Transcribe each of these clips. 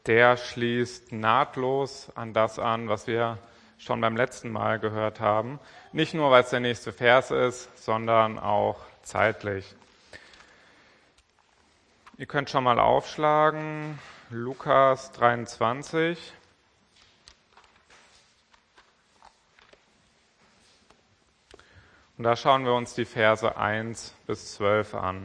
der schließt nahtlos an das an, was wir schon beim letzten Mal gehört haben. Nicht nur, weil es der nächste Vers ist, sondern auch zeitlich. Ihr könnt schon mal aufschlagen, Lukas 23. Und da schauen wir uns die Verse 1 bis 12 an.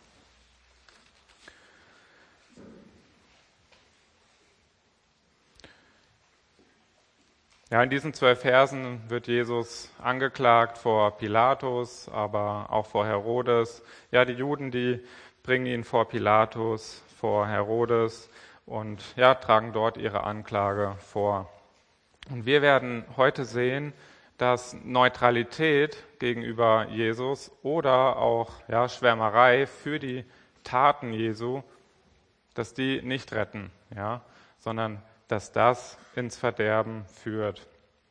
Ja, in diesen 12 Versen wird Jesus angeklagt vor Pilatus, aber auch vor Herodes. Ja, die Juden, die bringen ihn vor Pilatus, vor Herodes und ja, tragen dort ihre Anklage vor. Und wir werden heute sehen, dass Neutralität gegenüber Jesus oder auch ja, Schwärmerei für die Taten Jesu, dass die nicht retten, ja, sondern dass das ins Verderben führt.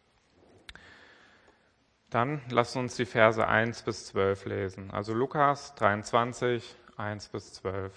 Dann lasst uns die Verse 1 bis 12 lesen. Also Lukas 23, 1 bis 12.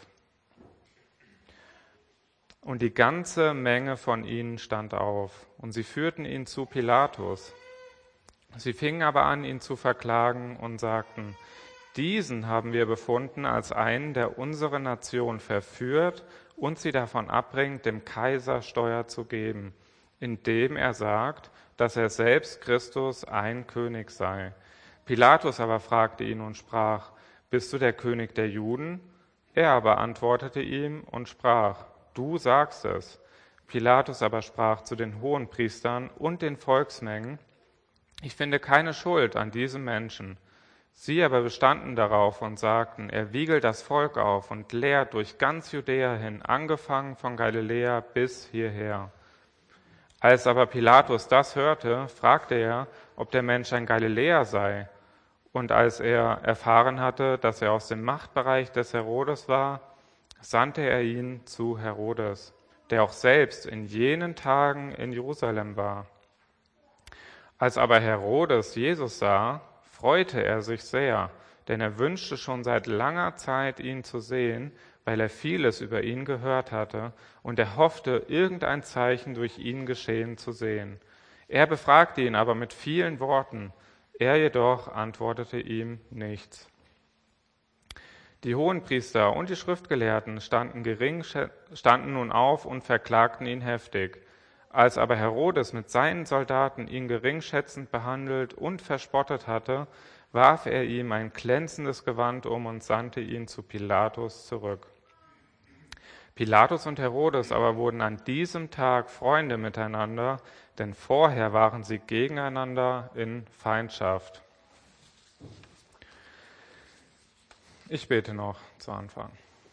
Und die ganze Menge von ihnen stand auf, und sie führten ihn zu Pilatus. Sie fingen aber an, ihn zu verklagen und sagten: Diesen haben wir befunden als einen, der unsere Nation verführt und sie davon abbringt, dem Kaiser Steuer zu geben, indem er sagt, dass er selbst Christus ein König sei. Pilatus aber fragte ihn und sprach: Bist du der König der Juden? Er aber antwortete ihm und sprach: Du sagst es. Pilatus aber sprach zu den Hohenpriestern und den Volksmengen: Ich finde keine Schuld an diesem Menschen. Sie aber bestanden darauf und sagten: Er wiegelt das Volk auf und lehrt durch ganz Judäa hin, angefangen von Galiläa bis hierher. Als aber Pilatus das hörte, fragte er, ob der Mensch ein Galiläer sei. Und als er erfahren hatte, dass er aus dem Machtbereich des Herodes war, sandte er ihn zu Herodes, der auch selbst in jenen Tagen in Jerusalem war. Als aber Herodes Jesus sah, freute er sich sehr, denn er wünschte schon seit langer Zeit, ihn zu sehen, weil er vieles über ihn gehört hatte, und er hoffte, irgendein Zeichen durch ihn geschehen zu sehen. Er befragte ihn aber mit vielen Worten, er jedoch antwortete ihm nichts. Die Hohenpriester und die Schriftgelehrten standen nun auf und verklagten ihn heftig. Als aber Herodes mit seinen Soldaten ihn geringschätzend behandelt und verspottet hatte, warf er ihm ein glänzendes Gewand um und sandte ihn zu Pilatus zurück. Pilatus und Herodes aber wurden an diesem Tag Freunde miteinander, denn vorher waren sie gegeneinander in Feindschaft. Ich bete noch zu Anfang.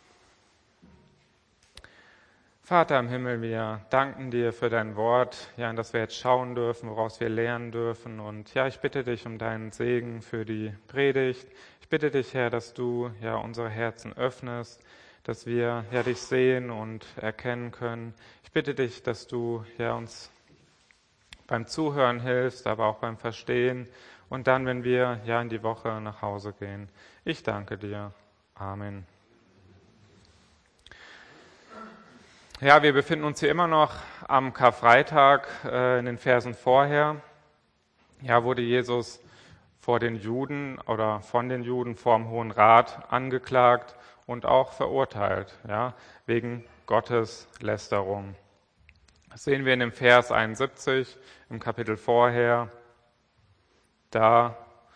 Vater im Himmel, wir danken dir für dein Wort, ja, in das wir jetzt schauen dürfen, woraus wir lernen dürfen. Und ja, ich bitte dich um deinen Segen für die Predigt. Ich bitte dich, Herr, dass du ja unsere Herzen öffnest, dass wir ja dich sehen und erkennen können. Ich bitte dich, dass du ja uns beim Zuhören hilfst, aber auch beim Verstehen und dann, wenn wir ja in die Woche nach Hause gehen. Ich danke dir. Amen. Ja, wir befinden uns hier immer noch am Karfreitag in den Versen vorher. Ja, wurde Jesus vor den Juden oder von den Juden vor dem Hohen Rat angeklagt und auch verurteilt, ja, wegen Gotteslästerung. Das sehen wir in dem Vers 71 im Kapitel vorher. Da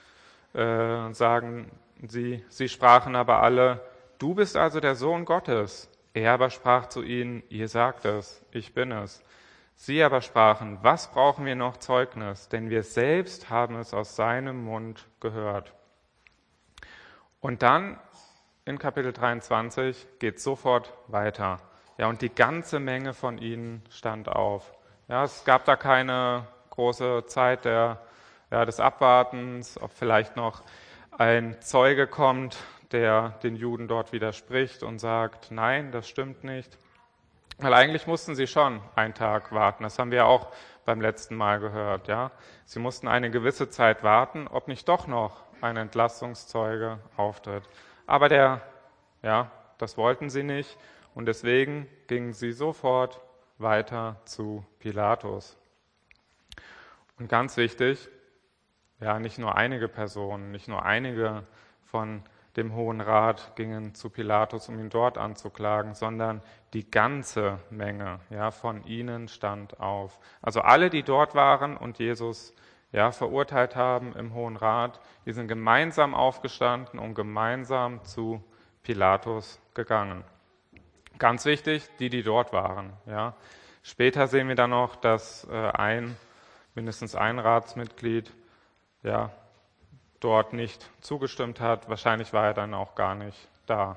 sagen sie sprachen aber alle: Du bist also der Sohn Gottes. Er aber sprach zu ihnen: Ihr sagt es, ich bin es. Sie aber sprachen: Was brauchen wir noch Zeugnis? Denn wir selbst haben es aus seinem Mund gehört. Und dann in Kapitel 23 geht es sofort weiter. Ja, und die ganze Menge von ihnen stand auf. Ja, es gab da keine große Zeit des Abwartens, ob vielleicht noch ein Zeuge kommt, der den Juden dort widerspricht und sagt: Nein, das stimmt nicht. Weil eigentlich mussten sie schon einen Tag warten. Das haben wir auch beim letzten Mal gehört. Ja, sie mussten eine gewisse Zeit warten, ob nicht doch noch ein Entlastungszeuge auftritt. Aber das wollten sie nicht und deswegen gingen sie sofort weiter zu Pilatus. Und ganz wichtig, ja, nicht nur einige Personen, nicht nur einige von dem Hohen Rat gingen zu Pilatus, um ihn dort anzuklagen, sondern die ganze Menge, ja, von ihnen stand auf. Also alle, die dort waren und Jesus verurteilt haben im Hohen Rat, die sind gemeinsam aufgestanden und gemeinsam zu Pilatus gegangen. Ganz wichtig, die dort waren. Ja. Später sehen wir dann noch, dass mindestens ein Ratsmitglied dort nicht zugestimmt hat. Wahrscheinlich war er dann auch gar nicht da.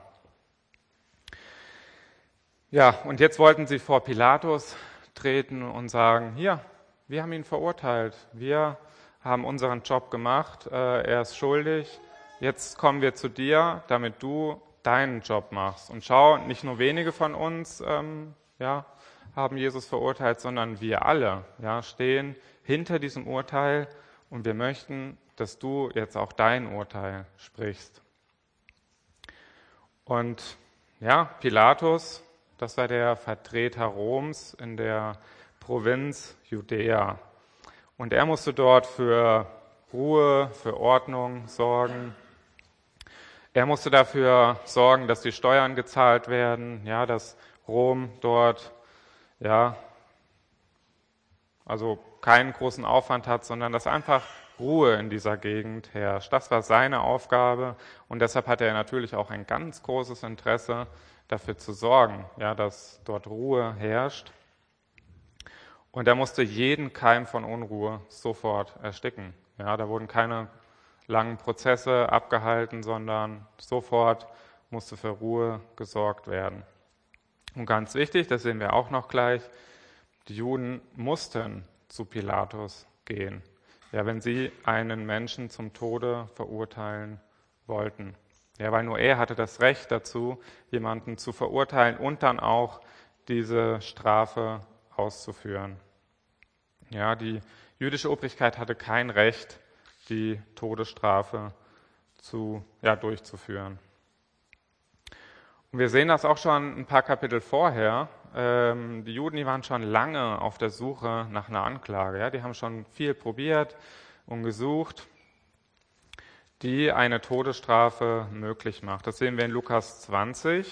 Ja, und jetzt wollten sie vor Pilatus treten und sagen, hier, wir haben ihn verurteilt, wir haben unseren Job gemacht, er ist schuldig, jetzt kommen wir zu dir, damit du deinen Job machst. Und schau, nicht nur wenige von uns haben Jesus verurteilt, sondern wir alle stehen hinter diesem Urteil und wir möchten, dass du jetzt auch dein Urteil sprichst. Und Pilatus, das war der Vertreter Roms in der Provinz Judäa. Und er musste dort für Ruhe, für Ordnung sorgen. Er musste dafür sorgen, dass die Steuern gezahlt werden, dass Rom dort also keinen großen Aufwand hat, sondern dass einfach Ruhe in dieser Gegend herrscht. Das war seine Aufgabe und deshalb hatte er natürlich auch ein ganz großes Interesse, dafür zu sorgen, dass dort Ruhe herrscht. Und er musste jeden Keim von Unruhe sofort ersticken. Da wurden keine langen Prozesse abgehalten, sondern sofort musste für Ruhe gesorgt werden. Und ganz wichtig, das sehen wir auch noch gleich, die Juden mussten zu Pilatus gehen, wenn sie einen Menschen zum Tode verurteilen wollten. Weil nur er hatte das Recht dazu, jemanden zu verurteilen und dann auch diese Strafe auszuführen. Die jüdische Obrigkeit hatte kein Recht, die Todesstrafe durchzuführen. Und wir sehen das auch schon ein paar Kapitel vorher. Die Juden, die waren schon lange auf der Suche nach einer Anklage. Die haben schon viel probiert und gesucht, die eine Todesstrafe möglich macht. Das sehen wir in Lukas 20.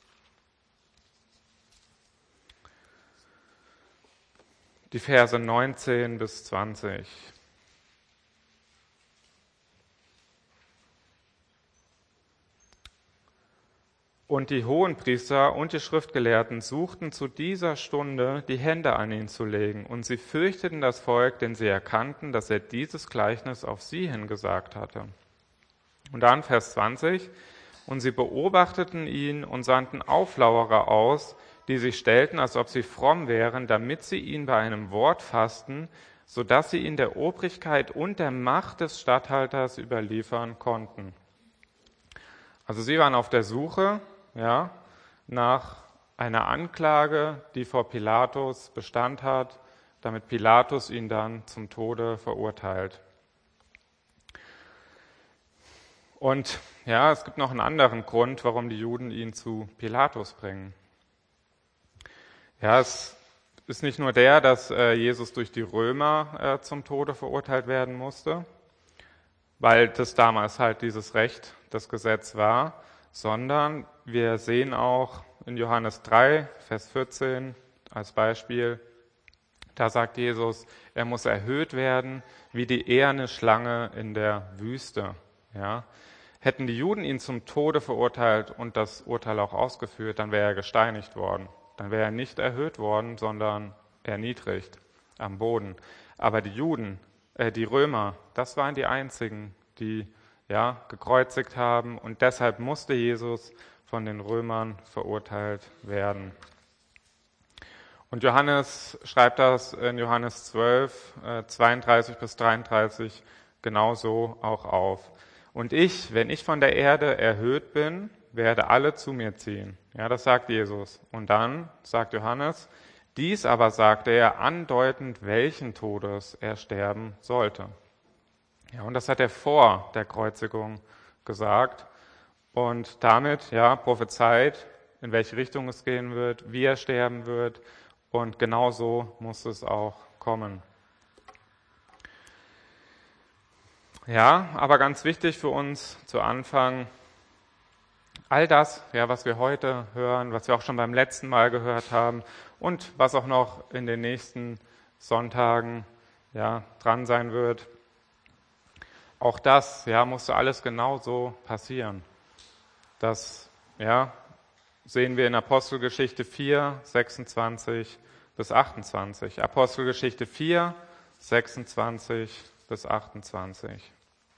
Die Verse 19 bis 20. Und die Hohenpriester und die Schriftgelehrten suchten zu dieser Stunde, die Hände an ihn zu legen. Und sie fürchteten das Volk, denn sie erkannten, dass er dieses Gleichnis auf sie hingesagt hatte. Und dann Vers 20. Und sie beobachteten ihn und sandten Auflauerer aus, die sich stellten, als ob sie fromm wären, damit sie ihn bei einem Wort fassten, sodass sie ihn der Obrigkeit und der Macht des Statthalters überliefern konnten. Also sie waren auf der Suche nach einer Anklage, die vor Pilatus Bestand hat, damit Pilatus ihn dann zum Tode verurteilt. Und es gibt noch einen anderen Grund, warum die Juden ihn zu Pilatus bringen. Es ist nicht nur der, dass Jesus durch die Römer zum Tode verurteilt werden musste, weil das damals halt dieses Recht, das Gesetz war, sondern wir sehen auch in Johannes 3, Vers 14 als Beispiel, da sagt Jesus, er muss erhöht werden wie die eherne Schlange in der Wüste. Hätten die Juden ihn zum Tode verurteilt und das Urteil auch ausgeführt, dann wäre er gesteinigt worden. Dann wäre er nicht erhöht worden, sondern erniedrigt am Boden. Aber die Römer, das waren die einzigen, die gekreuzigt haben und deshalb musste Jesus von den Römern verurteilt werden. Und Johannes schreibt das in Johannes 12, 32 bis 33 genauso auch auf. Und ich, wenn ich von der Erde erhöht bin, werde alle zu mir ziehen. Das sagt Jesus. Und dann sagt Johannes, dies aber sagte er andeutend, welchen Todes er sterben sollte. Und das hat er vor der Kreuzigung gesagt und damit prophezeit, in welche Richtung es gehen wird, wie er sterben wird Und genau so muss es auch kommen. Ja, aber ganz wichtig für uns zu Anfang, all das, ja, was wir heute hören, was wir auch schon beim letzten Mal gehört haben und was auch noch in den nächsten Sonntagen ja, dran sein wird, auch das ja, musste alles genauso passieren. Das ja, sehen wir in Apostelgeschichte 4, 26 bis 28. Apostelgeschichte 4, 26 bis 28.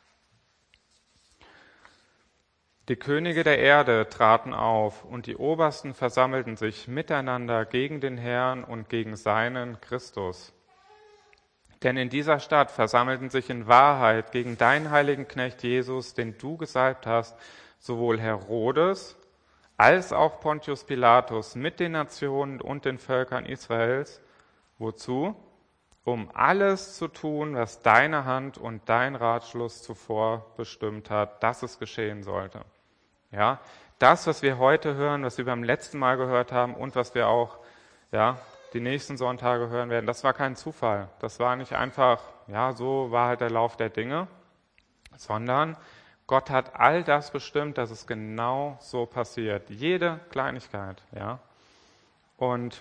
Die Könige der Erde traten auf, und die Obersten versammelten sich miteinander gegen den Herrn und gegen seinen Christus. Denn in dieser Stadt versammelten sich in Wahrheit gegen deinen heiligen Knecht Jesus, den du gesalbt hast, sowohl Herodes als auch Pontius Pilatus mit den Nationen und den Völkern Israels. Wozu? Um alles zu tun, was deine Hand und dein Ratschluss zuvor bestimmt hat, dass es geschehen sollte. Ja, das, was wir heute hören, was wir beim letzten Mal gehört haben und was wir auch ja, die nächsten Sonntage hören werden, das war kein Zufall. Das war nicht einfach, ja, so war halt der Lauf der Dinge, sondern Gott hat all das bestimmt, dass es genau so passiert. Jede Kleinigkeit, ja. Und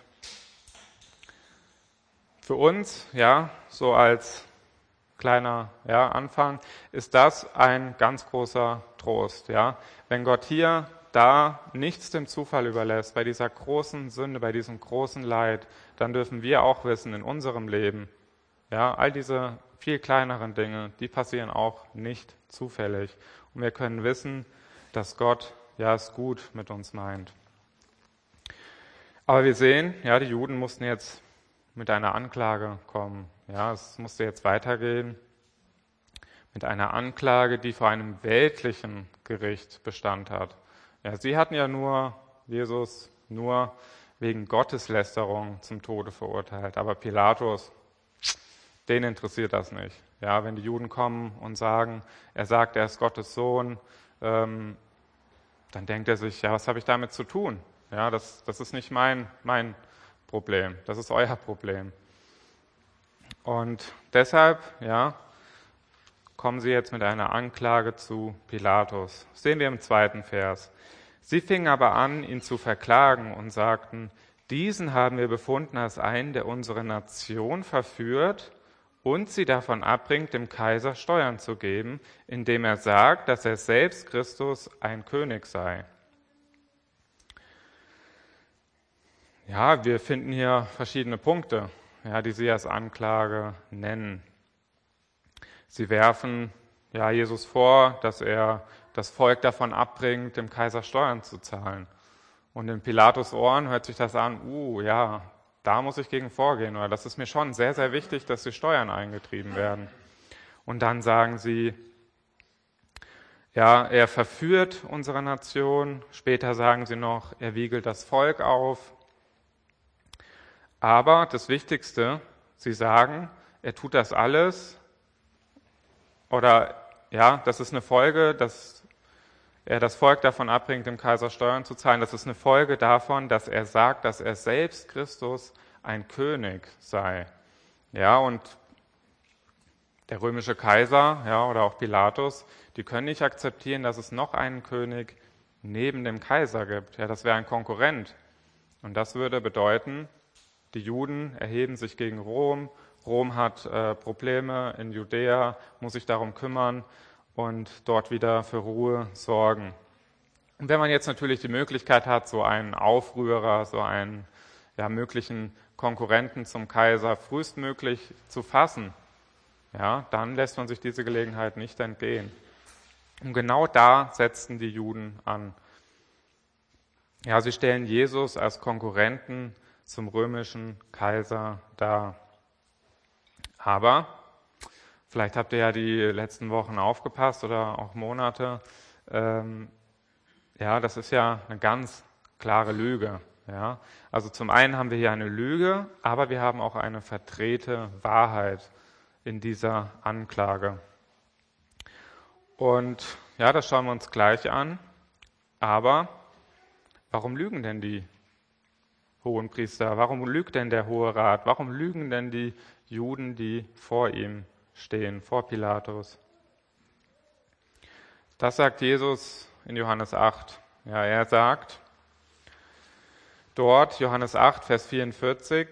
für uns, ja, so als kleiner ja, Anfang, ist das ein ganz großer Trost, ja. Wenn Gott hier, da nichts dem Zufall überlässt, bei dieser großen Sünde, bei diesem großen Leid, dann dürfen wir auch wissen in unserem Leben, ja, all diese viel kleineren Dinge, die passieren auch nicht zufällig. Und wir können wissen, dass Gott ja es gut mit uns meint. Aber wir sehen, ja, die Juden mussten jetzt mit einer Anklage kommen. Ja, es musste jetzt weitergehen mit einer Anklage, die vor einem weltlichen Gericht Bestand hat. Ja, sie hatten ja nur Jesus nur wegen Gotteslästerung zum Tode verurteilt. Aber Pilatus, den interessiert das nicht. Ja, wenn die Juden kommen und sagen, er sagt, er ist Gottes Sohn, dann denkt er sich, ja, was habe ich damit zu tun? Ja, das ist nicht mein Problem, das ist euer Problem. Und deshalb, ja, kommen sie jetzt mit einer Anklage zu Pilatus. Das sehen wir im 2. Vers. Sie fingen aber an, ihn zu verklagen und sagten, diesen haben wir befunden als einen, der unsere Nation verführt und sie davon abbringt, dem Kaiser Steuern zu geben, indem er sagt, dass er selbst Christus ein König sei. Ja, wir finden hier verschiedene Punkte, ja, die sie als Anklage nennen. Sie werfen ja, Jesus vor, dass er das Volk davon abbringt, dem Kaiser Steuern zu zahlen. Und in Pilatus Ohren hört sich das an, ja, da muss ich gegen vorgehen, oder das ist mir schon sehr, sehr wichtig, dass die Steuern eingetrieben werden. Und dann sagen sie, ja, er verführt unsere Nation. Später sagen sie noch, er wiegelt das Volk auf. Aber das Wichtigste, sie sagen, er tut das alles, oder ja, das ist eine Folge, dass er das Volk davon abbringt, dem Kaiser Steuern zu zahlen. Das ist eine Folge davon, dass er sagt, dass er selbst Christus ein König sei. Ja, und der römische Kaiser, ja, oder auch Pilatus, die können nicht akzeptieren, dass es noch einen König neben dem Kaiser gibt. Ja, das wäre ein Konkurrent. Und das würde bedeuten, die Juden erheben sich gegen Rom. Rom hat Probleme in Judäa, muss sich darum kümmern und dort wieder für Ruhe sorgen. Und wenn man jetzt natürlich die Möglichkeit hat, so einen Aufrührer, so einen ja, möglichen Konkurrenten zum Kaiser frühestmöglich zu fassen, ja, dann lässt man sich diese Gelegenheit nicht entgehen. Und genau da setzten die Juden an. Ja, sie stellen Jesus als Konkurrenten zum römischen Kaiser dar. Aber, vielleicht habt ihr ja die letzten Wochen aufgepasst oder auch Monate, ja, das ist ja eine ganz klare Lüge. Ja. Also zum einen haben wir hier eine Lüge, aber wir haben auch eine verdrehte Wahrheit in dieser Anklage. Und ja, das schauen wir uns gleich an. Aber warum lügen denn die? Hohenpriester? Warum lügt denn der Hohe Rat? Warum lügen denn die Juden, die vor ihm stehen, vor Pilatus? Das sagt Jesus in Johannes 8. Ja, er sagt dort, Johannes 8, Vers 44,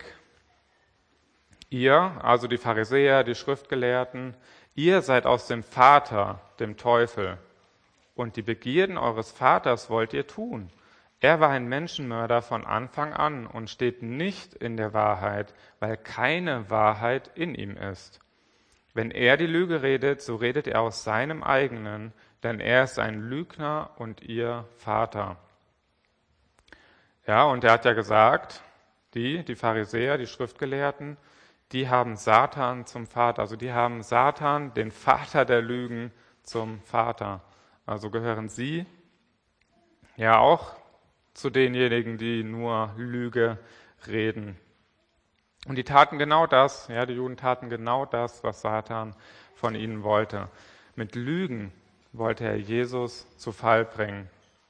ihr, also die Pharisäer, die Schriftgelehrten, ihr seid aus dem Vater, dem Teufel, und die Begierden eures Vaters wollt ihr tun. Er war ein Menschenmörder von Anfang an und steht nicht in der Wahrheit, weil keine Wahrheit in ihm ist. Wenn er die Lüge redet, so redet er aus seinem eigenen, denn er ist ein Lügner und ihr Vater. Ja, und er hat ja gesagt, die Pharisäer, die Schriftgelehrten, die haben Satan zum Vater, also die haben Satan, den Vater der Lügen, zum Vater. Also gehören sie ja auch zu denjenigen, die nur Lüge reden. Und die taten genau das, ja, die Juden taten genau das, was Satan von ihnen wollte. Mit Lügen wollte er Jesus zu Fall bringen.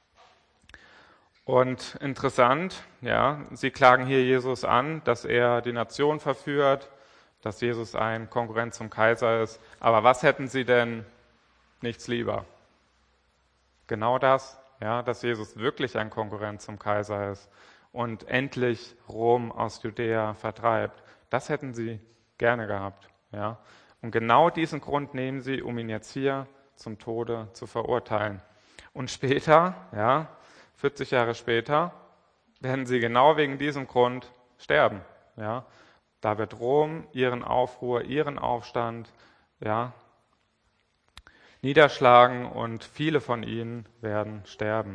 Und interessant, ja, sie klagen hier Jesus an, dass er die Nation verführt, dass Jesus ein Konkurrent zum Kaiser ist. Aber was hätten sie denn nichts lieber? Genau das, ja, dass Jesus wirklich ein Konkurrent zum Kaiser ist und endlich Rom aus Judäa vertreibt. Das hätten sie gerne gehabt, ja. Und genau diesen Grund nehmen sie, um ihn jetzt hier zum Tode zu verurteilen. Und später, ja, 40 Jahre später, werden sie genau wegen diesem Grund sterben, ja. Da wird Rom ihren Aufruhr, ihren Aufstand, ja, niederschlagen und viele von ihnen werden sterben.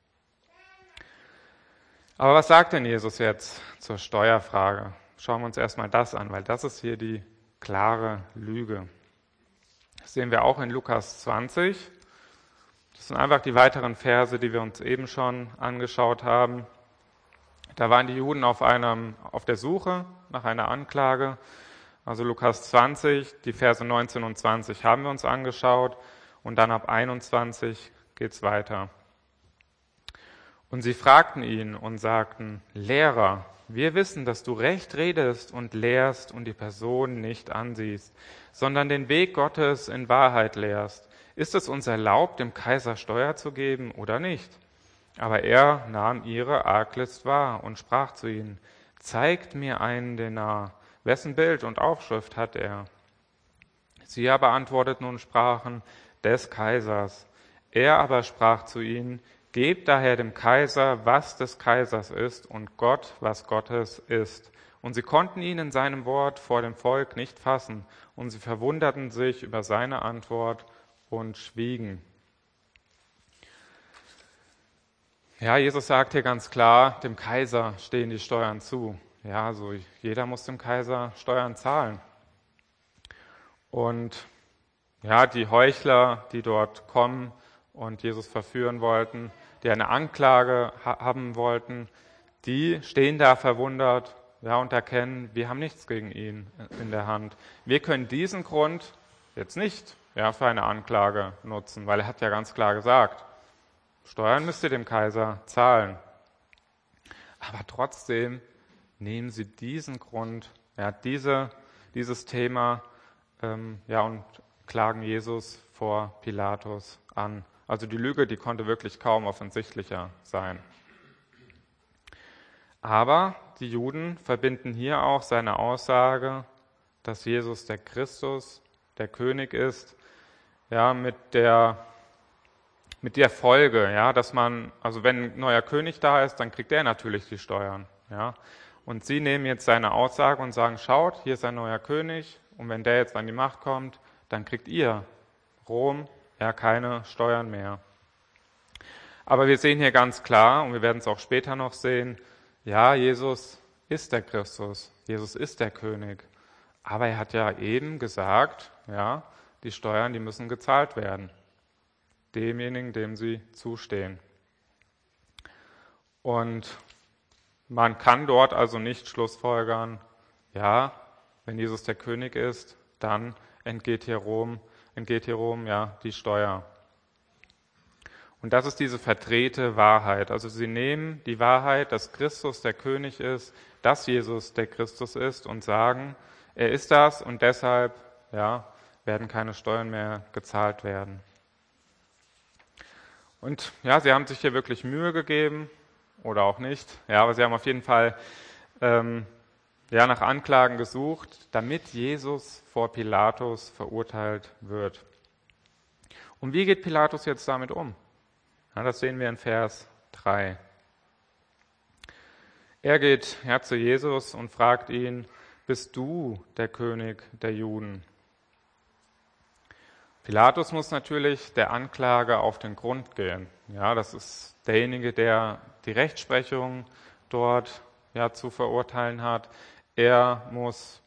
Aber was sagt denn Jesus jetzt zur Steuerfrage? Schauen wir uns erstmal das an, weil das ist hier die klare Lüge. Das sehen wir auch in Lukas 20. Das sind einfach die weiteren Verse, die wir uns eben schon angeschaut haben. Da waren die Juden auf der Suche nach einer Anklage. Also Lukas 20, die Verse 19 und 20 haben wir uns angeschaut und dann ab 21 geht's weiter. Und sie fragten ihn und sagten, Lehrer, wir wissen, dass du recht redest und lehrst und die Person nicht ansiehst, sondern den Weg Gottes in Wahrheit lehrst. Ist es uns erlaubt, dem Kaiser Steuer zu geben oder nicht? Aber er nahm ihre Arglist wahr und sprach zu ihnen, zeigt mir einen Denar. Wessen Bild und Aufschrift hat er? Sie aber antworteten und sprachen, des Kaisers. Er aber sprach zu ihnen, gebt daher dem Kaiser, was des Kaisers ist, und Gott, was Gottes ist. Und sie konnten ihn in seinem Wort vor dem Volk nicht fassen, und sie verwunderten sich über seine Antwort und schwiegen. Ja, Jesus sagt hier ganz klar, dem Kaiser stehen die Steuern zu. Ja, also jeder muss dem Kaiser Steuern zahlen. Und ja, die Heuchler, die dort kommen und Jesus verführen wollten, die eine Anklage haben wollten, die stehen da verwundert, ja, und erkennen, wir haben nichts gegen ihn in der Hand. Wir können diesen Grund jetzt nicht, ja, für eine Anklage nutzen, weil er hat ja ganz klar gesagt, Steuern müsst ihr dem Kaiser zahlen. Aber trotzdem nehmen sie diesen Grund, ja, dieses Thema, ja, und klagen Jesus vor Pilatus an. Also die Lüge, die konnte wirklich kaum offensichtlicher sein. Aber die Juden verbinden hier auch seine Aussage, dass Jesus der Christus, der König ist, ja, mit der Folge, ja, dass man, also wenn ein neuer König da ist, dann kriegt er natürlich die Steuern, ja. Und sie nehmen jetzt seine Aussage und sagen, schaut, hier ist ein neuer König, und wenn der jetzt an die Macht kommt, dann kriegt ihr, Rom, ja, keine Steuern mehr. Aber wir sehen hier ganz klar, und wir werden es auch später noch sehen, ja, Jesus ist der Christus, Jesus ist der König. Aber er hat ja eben gesagt, ja, die Steuern, die müssen gezahlt werden. Demjenigen, dem sie zustehen. Und man kann dort also nicht schlussfolgern, ja, wenn Jesus der König ist, dann entgeht hier Rom, ja, die Steuer. Und das ist diese verdrehte Wahrheit. Also sie nehmen die Wahrheit, dass Christus der König ist, dass Jesus der Christus ist und sagen, er ist das und deshalb werden keine Steuern mehr gezahlt werden. Und ja, sie haben sich hier wirklich Mühe gegeben oder auch nicht. Ja, aber sie haben auf jeden Fall nach Anklagen gesucht, damit Jesus vor Pilatus verurteilt wird. Und wie geht Pilatus jetzt damit um? Ja, das sehen wir in Vers 3. Er geht zu Jesus und fragt ihn, bist du der König der Juden? Pilatus muss natürlich der Anklage auf den Grund gehen. Ja, das ist derjenige, der die Rechtsprechung dort zu verurteilen hat. Er muss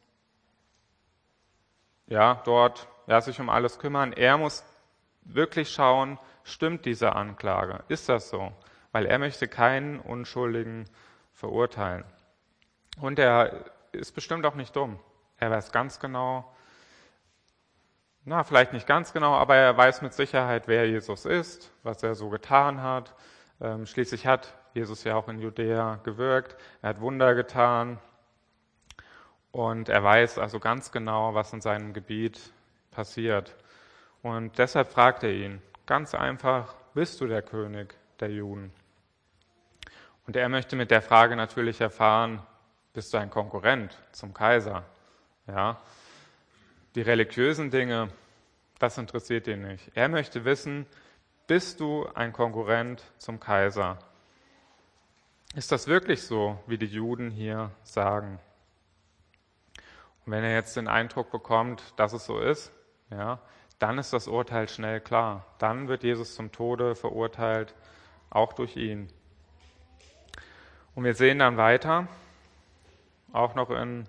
dort sich um alles kümmern. Er muss wirklich schauen, stimmt diese Anklage? Ist das so? Weil er möchte keinen Unschuldigen verurteilen. Und er ist bestimmt auch nicht dumm. Er weiß ganz genau, vielleicht nicht ganz genau, aber er weiß mit Sicherheit, wer Jesus ist, was er so getan hat. Schließlich hat Jesus ja auch in Judäa gewirkt. Er hat Wunder getan. Und er weiß also ganz genau, was in seinem Gebiet passiert. Und deshalb fragt er ihn ganz einfach, bist du der König der Juden? Und er möchte mit der Frage natürlich erfahren, bist du ein Konkurrent zum Kaiser? Ja, die religiösen Dinge, das interessiert ihn nicht. Er möchte wissen, bist du ein Konkurrent zum Kaiser? Ist das wirklich so, wie die Juden hier sagen? Und wenn er jetzt den Eindruck bekommt, dass es so ist, dann ist das Urteil schnell klar. Dann wird Jesus zum Tode verurteilt, auch durch ihn. Und wir sehen dann weiter, auch noch in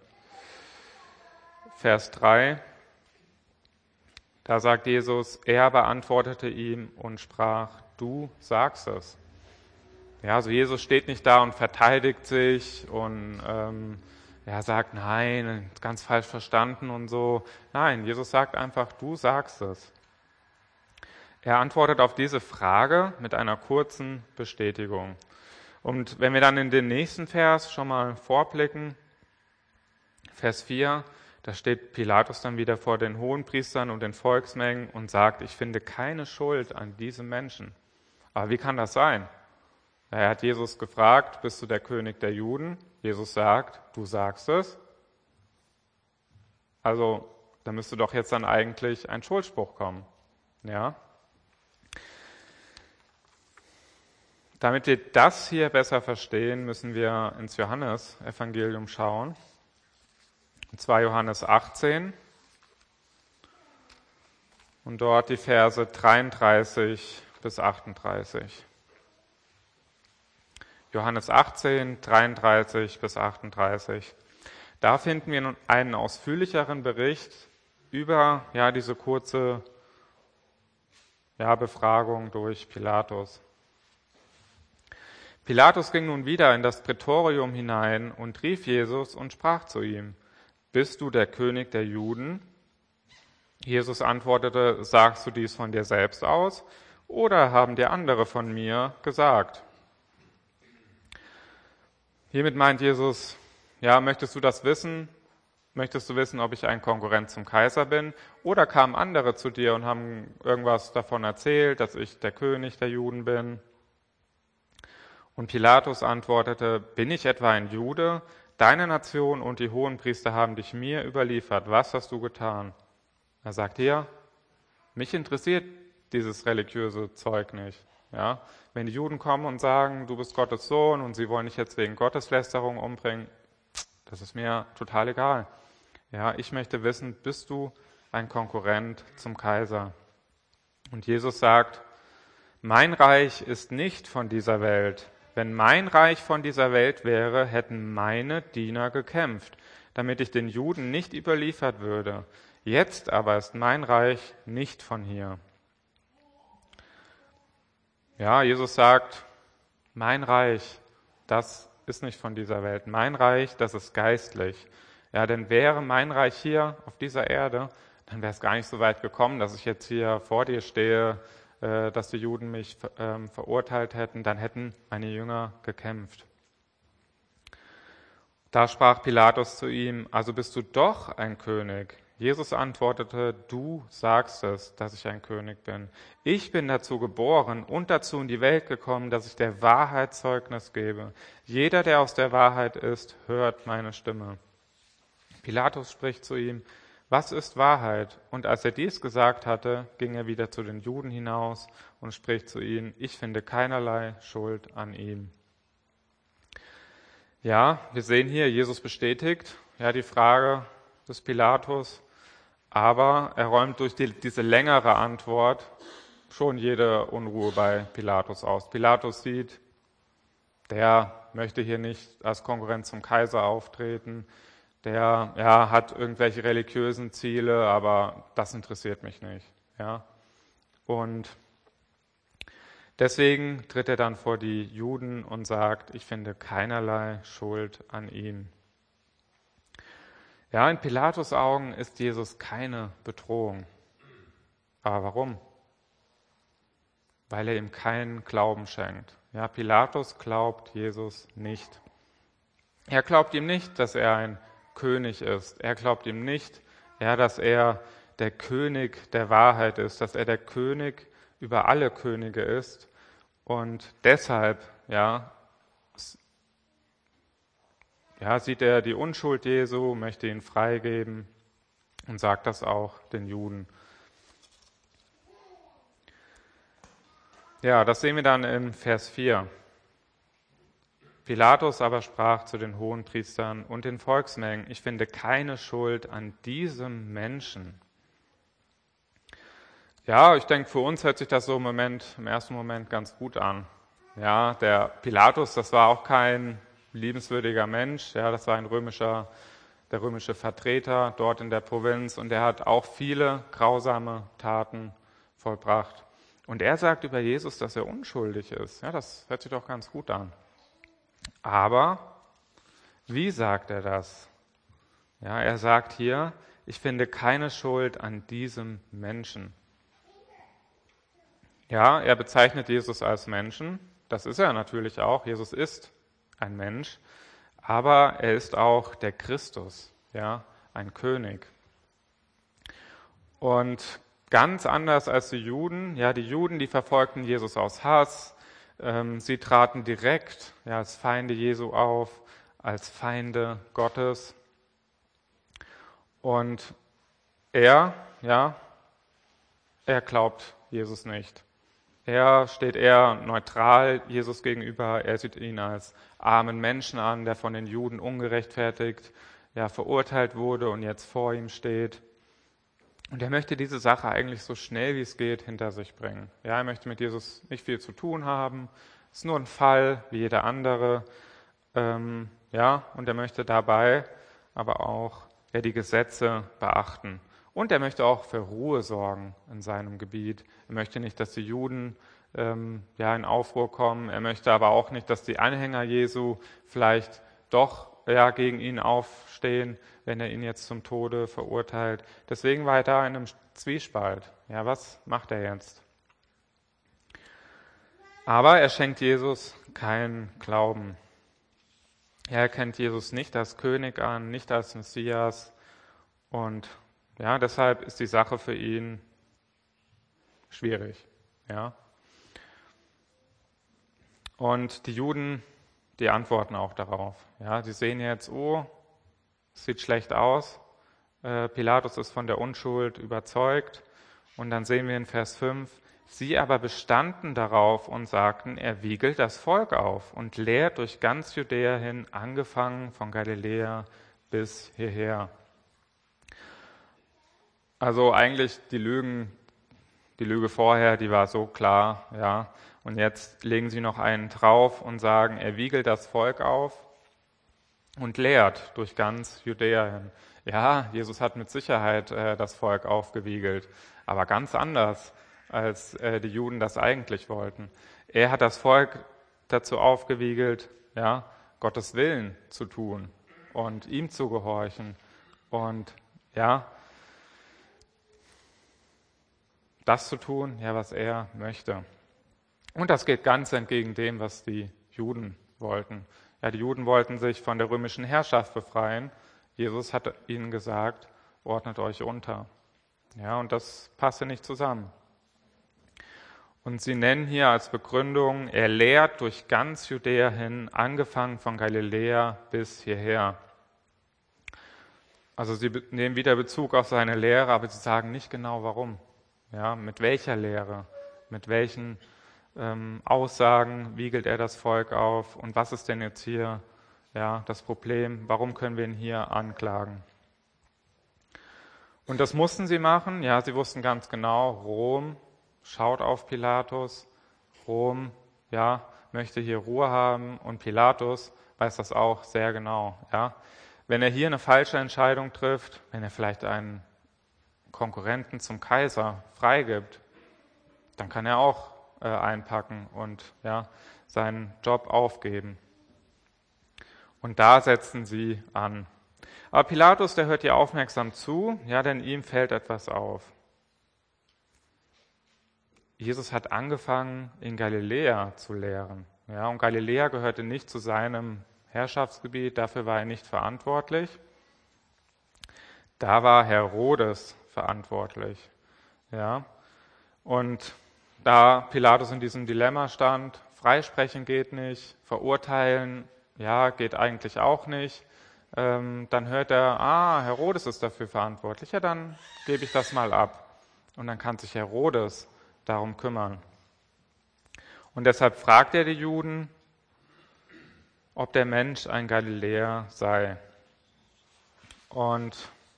Vers 3, da sagt Jesus, er beantwortete ihm und sprach, du sagst es. Ja, also Jesus steht nicht da und verteidigt sich und sagt, nein, ganz falsch verstanden und so. Nein, Jesus sagt einfach, du sagst es. Er antwortet auf diese Frage mit einer kurzen Bestätigung. Und wenn wir dann in den nächsten Vers schon mal vorblicken, Vers 4, da steht Pilatus dann wieder vor den Hohenpriestern und den Volksmengen und sagt, ich finde keine Schuld an diesem Menschen. Aber wie kann das sein? Er hat Jesus gefragt, bist du der König der Juden? Jesus sagt, du sagst es. Also, da müsste doch jetzt dann eigentlich ein Schuldspruch kommen. Ja? Damit wir das hier besser verstehen, müssen wir ins Johannesevangelium schauen. Und zwar Johannes 18 und dort die Verse 33 bis 38. Johannes 18, 33 bis 38. Da finden wir nun einen ausführlicheren Bericht über diese kurze Befragung durch Pilatus. Pilatus ging nun wieder in das Prätorium hinein und rief Jesus und sprach zu ihm, bist du der König der Juden? Jesus antwortete, sagst du dies von dir selbst aus oder haben dir andere von mir gesagt? Hiermit meint Jesus, möchtest du das wissen? Möchtest du wissen, ob ich ein Konkurrent zum Kaiser bin? Oder kamen andere zu dir und haben irgendwas davon erzählt, dass ich der König der Juden bin? Und Pilatus antwortete, bin ich etwa ein Jude? Deine Nation und die Hohenpriester haben dich mir überliefert. Was hast du getan? Er sagt hier, mich interessiert dieses religiöse Zeug nicht. Ja? Wenn die Juden kommen und sagen, du bist Gottes Sohn und sie wollen dich jetzt wegen Gotteslästerung umbringen, das ist mir total egal. Ja, ich möchte wissen, bist du ein Konkurrent zum Kaiser? Und Jesus sagt, mein Reich ist nicht von dieser Welt. Wenn mein Reich von dieser Welt wäre, hätten meine Diener gekämpft, damit ich den Juden nicht überliefert würde. Jetzt aber ist mein Reich nicht von hier. Ja, Jesus sagt, mein Reich, das ist nicht von dieser Welt. Mein Reich, das ist geistlich. Ja, denn wäre mein Reich hier auf dieser Erde, dann wäre es gar nicht so weit gekommen, dass ich jetzt hier vor dir stehe dass die Juden mich verurteilt hätten, dann hätten meine Jünger gekämpft. Da sprach Pilatus zu ihm: Also bist du doch ein König? Jesus antwortete: Du sagst es, dass ich ein König bin. Ich bin dazu geboren und dazu in die Welt gekommen, dass ich der Wahrheit Zeugnis gebe. Jeder, der aus der Wahrheit ist, hört meine Stimme. Pilatus spricht zu ihm: Was ist Wahrheit? Und als er dies gesagt hatte, ging er wieder zu den Juden hinaus und spricht zu ihnen: Ich finde keinerlei Schuld an ihm. Ja, wir sehen hier, Jesus bestätigt die Frage des Pilatus, aber er räumt durch diese längere Antwort schon jede Unruhe bei Pilatus aus. Pilatus sieht, der möchte hier nicht als Konkurrent zum Kaiser auftreten, der hat irgendwelche religiösen Ziele, aber das interessiert mich nicht. Ja. Und deswegen tritt er dann vor die Juden und sagt: Ich finde keinerlei Schuld an ihm. Ja, in Pilatus' Augen ist Jesus keine Bedrohung. Aber warum? Weil er ihm keinen Glauben schenkt. Ja, Pilatus glaubt Jesus nicht. Er glaubt ihm nicht, dass er ein König ist. Er glaubt ihm nicht, dass er der König der Wahrheit ist, dass er der König über alle Könige ist. Und deshalb, sieht er die Unschuld Jesu, möchte ihn freigeben und sagt das auch den Juden. Ja, das sehen wir dann in Vers 4. Pilatus aber sprach zu den Hohenpriestern und den Volksmengen: Ich finde keine Schuld an diesem Menschen. Ja, ich denke, für uns hört sich das so im ersten Moment ganz gut an. Ja, der Pilatus, das war auch kein liebenswürdiger Mensch. Ja, das war der römische Vertreter dort in der Provinz, und er hat auch viele grausame Taten vollbracht. Und er sagt über Jesus, dass er unschuldig ist. Ja, das hört sich doch ganz gut an. Aber wie sagt er das? Ja, er sagt hier: Ich finde keine Schuld an diesem Menschen. Ja, er bezeichnet Jesus als Menschen. Das ist er natürlich auch. Jesus ist ein Mensch. Aber er ist auch der Christus, ein König. Und ganz anders als die Juden, die verfolgten Jesus aus Hass. Sie traten direkt als Feinde Jesu auf, als Feinde Gottes. Und er glaubt Jesus nicht. Er steht eher neutral Jesus gegenüber. Er sieht ihn als armen Menschen an, der von den Juden ungerechtfertigt verurteilt wurde und jetzt vor ihm steht. Und er möchte diese Sache eigentlich so schnell wie es geht hinter sich bringen. Ja, er möchte mit Jesus nicht viel zu tun haben. Es ist nur ein Fall wie jeder andere. Und er möchte dabei aber auch die Gesetze beachten. Und er möchte auch für Ruhe sorgen in seinem Gebiet. Er möchte nicht, dass die Juden in Aufruhr kommen. Er möchte aber auch nicht, dass die Anhänger Jesu vielleicht doch gegen ihn aufstehen, wenn er ihn jetzt zum Tode verurteilt. Deswegen war er da in einem Zwiespalt. Ja, was macht er jetzt? Aber er schenkt Jesus keinen Glauben. Er erkennt Jesus nicht als König an, nicht als Messias. Und deshalb ist die Sache für ihn schwierig. Ja. Und die Juden, die antworten auch darauf. Ja, sie sehen jetzt: Oh, es sieht schlecht aus. Pilatus ist von der Unschuld überzeugt. Und dann sehen wir in Vers 5: Sie aber bestanden darauf und sagten: Er wiegelt das Volk auf und lehrt durch ganz Judäa hin, angefangen von Galiläa bis hierher. Also eigentlich die Lüge vorher, die war so klar, ja. Und jetzt legen sie noch einen drauf und sagen: Er wiegelt das Volk auf und lehrt durch ganz Judäa hin. Ja, Jesus hat mit Sicherheit das Volk aufgewiegelt, aber ganz anders, als die Juden das eigentlich wollten. Er hat das Volk dazu aufgewiegelt, Gottes Willen zu tun und ihm zu gehorchen. Und das zu tun, ja, was er möchte. Und das geht ganz entgegen dem, was die Juden wollten. Ja, die Juden wollten sich von der römischen Herrschaft befreien. Jesus hat ihnen gesagt, ordnet euch unter. Ja, und das passte nicht zusammen. Und sie nennen hier als Begründung, er lehrt durch ganz Judäa hin, angefangen von Galiläa bis hierher. Also sie nehmen wieder Bezug auf seine Lehre, aber sie sagen nicht genau warum. Ja, mit welcher Lehre, mit welchen Aussagen wiegelt er das Volk auf und was ist denn jetzt hier das Problem, warum können wir ihn hier anklagen? Und das mussten sie machen, ja, sie wussten ganz genau, Rom schaut auf Pilatus, Rom, möchte hier Ruhe haben und Pilatus weiß das auch sehr genau, ja. Wenn er hier eine falsche Entscheidung trifft, wenn er vielleicht einen Konkurrenten zum Kaiser freigibt, dann kann er auch einpacken und seinen Job aufgeben. Und da setzen sie an. Aber Pilatus, der hört hier aufmerksam zu, denn ihm fällt etwas auf. Jesus hat angefangen, in Galiläa zu lehren. Ja, und Galiläa gehörte nicht zu seinem Herrschaftsgebiet, dafür war er nicht verantwortlich. Da war Herodes verantwortlich. Ja, und da Pilatus in diesem Dilemma stand, freisprechen geht nicht, verurteilen, geht eigentlich auch nicht, dann hört er, Herodes ist dafür verantwortlich, ja, dann gebe ich das mal ab. Und dann kann sich Herodes darum kümmern. Und deshalb fragt er die Juden, ob der Mensch ein Galiläer sei. Und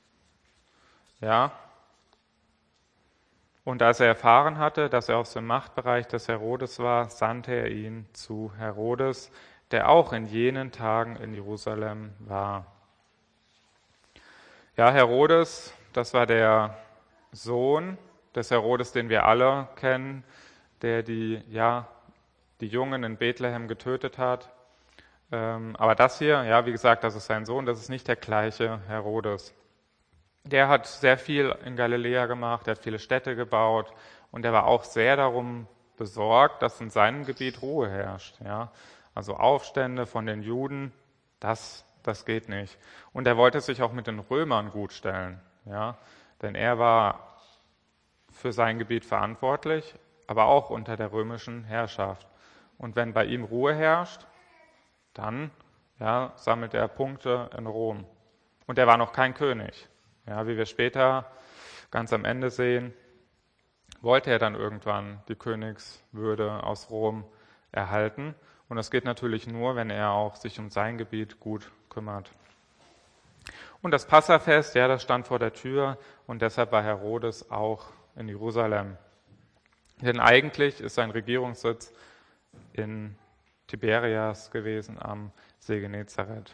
als er erfahren hatte, dass er aus dem Machtbereich des Herodes war, sandte er ihn zu Herodes, der auch in jenen Tagen in Jerusalem war. Ja, Herodes, das war der Sohn des Herodes, den wir alle kennen, der die Jungen in Bethlehem getötet hat. Aber das hier, wie gesagt, das ist sein Sohn, das ist nicht der gleiche Herodes. Der hat sehr viel in Galiläa gemacht, er hat viele Städte gebaut und er war auch sehr darum besorgt, dass in seinem Gebiet Ruhe herrscht. Ja? Also Aufstände von den Juden, das geht nicht. Und er wollte sich auch mit den Römern gut stellen, denn er war für sein Gebiet verantwortlich, aber auch unter der römischen Herrschaft. Und wenn bei ihm Ruhe herrscht, dann sammelt er Punkte in Rom. Und er war noch kein König. Ja, wie wir später ganz am Ende sehen, wollte er dann irgendwann die Königswürde aus Rom erhalten. Und das geht natürlich nur, wenn er auch sich um sein Gebiet gut kümmert. Und das Passafest, das stand vor der Tür und deshalb war Herodes auch in Jerusalem. Denn eigentlich ist sein Regierungssitz in Tiberias gewesen am See Genezareth.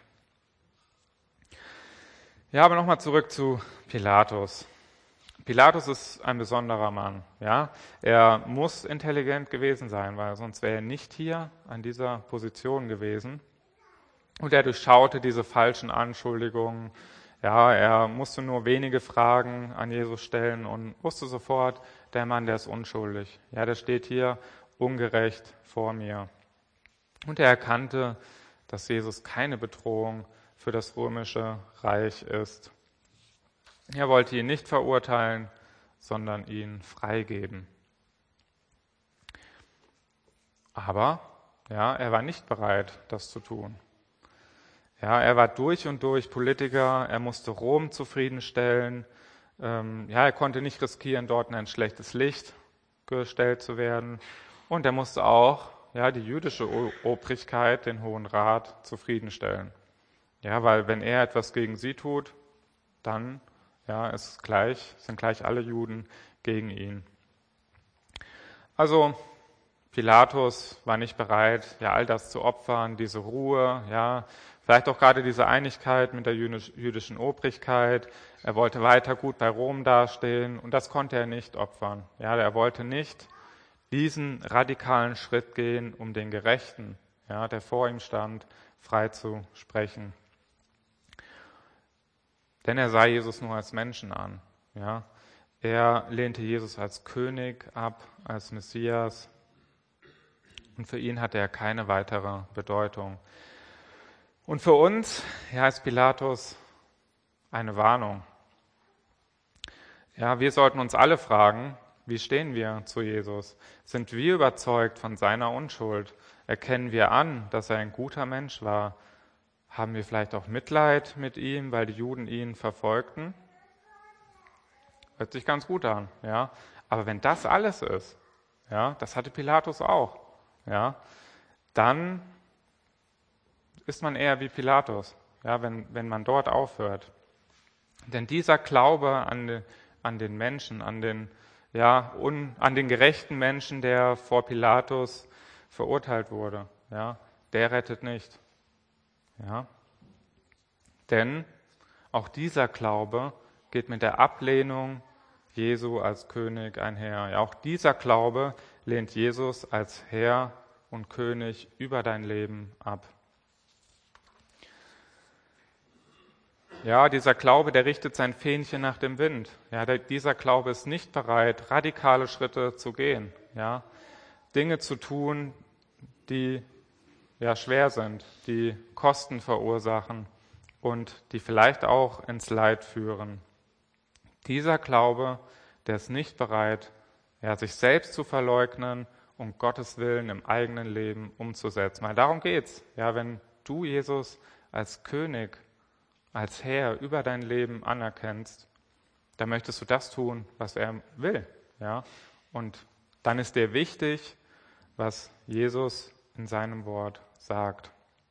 Ja, aber nochmal zurück zu Pilatus. Pilatus ist ein besonderer Mann. Ja? Er muss intelligent gewesen sein, weil sonst wäre er nicht hier an dieser Position gewesen. Und er durchschaute diese falschen Anschuldigungen. Ja, er musste nur wenige Fragen an Jesus stellen und wusste sofort, der Mann, der ist unschuldig. Ja, der steht hier ungerecht vor mir. Und er erkannte, dass Jesus keine Bedrohung für das römische Reich ist. Er wollte ihn nicht verurteilen, sondern ihn freigeben. Aber er war nicht bereit, das zu tun. Ja, er war durch und durch Politiker, er musste Rom zufriedenstellen. Er konnte nicht riskieren, dort in ein schlechtes Licht gestellt zu werden. Und er musste auch die jüdische Obrigkeit, den Hohen Rat, zufriedenstellen. Ja, weil wenn er etwas gegen sie tut, dann sind gleich alle Juden gegen ihn. Also Pilatus war nicht bereit, all das zu opfern, diese Ruhe, vielleicht auch gerade diese Einigkeit mit der jüdischen Obrigkeit. Er wollte weiter gut bei Rom dastehen und das konnte er nicht opfern. Er wollte nicht diesen radikalen Schritt gehen, um den Gerechten, der vor ihm stand, frei zu sprechen. Denn er sah Jesus nur als Menschen an. er lehnte Jesus als König ab, als Messias. Und für ihn hatte er keine weitere Bedeutung. Und für uns, ja, ist Pilatus eine Warnung. Ja, wir sollten uns alle fragen, wie stehen wir zu Jesus? Sind wir überzeugt von seiner Unschuld? Erkennen wir an, dass er ein guter Mensch war? Haben wir vielleicht auch Mitleid mit ihm, weil die Juden ihn verfolgten? Hört sich ganz gut an, ja. Aber wenn das alles ist, ja, das hatte Pilatus auch, ja, dann ist man eher wie Pilatus, ja, wenn man dort aufhört. Denn dieser Glaube an den Menschen, an den gerechten Menschen, der vor Pilatus verurteilt wurde, ja, der rettet nicht. Ja. Denn auch dieser Glaube geht mit der Ablehnung Jesu als König einher. Ja, auch dieser Glaube lehnt Jesus als Herr und König über dein Leben ab. Ja, dieser Glaube, der richtet sein Fähnchen nach dem Wind. Ja, dieser Glaube ist nicht bereit, radikale Schritte zu gehen. Ja, Dinge zu tun, die ja schwer sind, die Kosten verursachen und die vielleicht auch ins Leid führen. Dieser Glaube, der ist nicht bereit, ja, sich selbst zu verleugnen und Gottes Willen im eigenen Leben umzusetzen. Weil darum geht's. Ja, wenn du Jesus als König, als Herr über dein Leben anerkennst, dann möchtest du das tun, was er will. Ja? Und dann ist dir wichtig, was Jesus in seinem Wort sagt.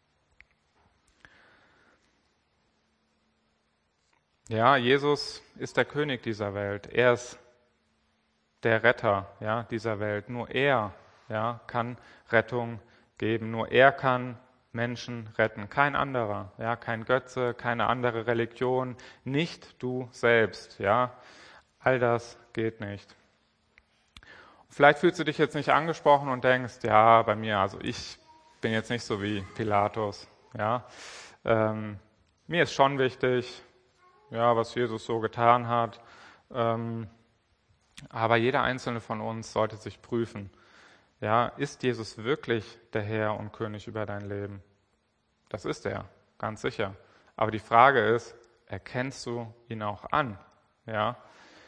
Ja, Jesus ist der König dieser Welt. Er ist der Retter, ja, dieser Welt. Nur er, ja, kann Rettung geben. Nur er kann Menschen retten. Kein anderer, ja, kein Götze, keine andere Religion, nicht du selbst, ja. All das geht nicht. Vielleicht fühlst du dich jetzt nicht angesprochen und denkst, ja, bei mir, also ich bin jetzt nicht so wie Pilatus, ja. Mir ist schon wichtig, ja, was Jesus so getan hat. Aber jeder einzelne von uns sollte sich prüfen. Ja, ist Jesus wirklich der Herr und König über dein Leben? Das ist er, ganz sicher. Aber die Frage ist, erkennst du ihn auch an? Ja.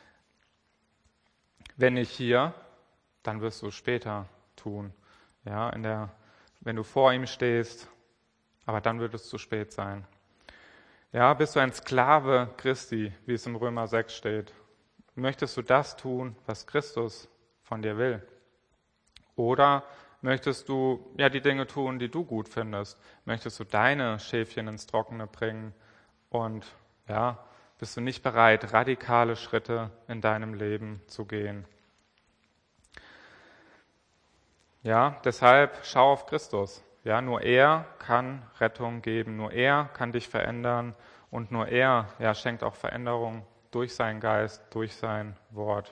Wenn nicht hier, dann wirst du es später tun. Ja, wenn du vor ihm stehst, aber dann wird es zu spät sein. Ja, bist du ein Sklave Christi, wie es im Römer 6 steht? Möchtest du das tun, was Christus von dir will? Oder möchtest du ja die Dinge tun, die du gut findest? Möchtest du deine Schäfchen ins Trockene bringen? Und ja, bist du nicht bereit, radikale Schritte in deinem Leben zu gehen? Ja, deshalb schau auf Christus. Ja, nur er kann Rettung geben, nur er kann dich verändern und nur er, ja, schenkt auch Veränderung durch seinen Geist, durch sein Wort.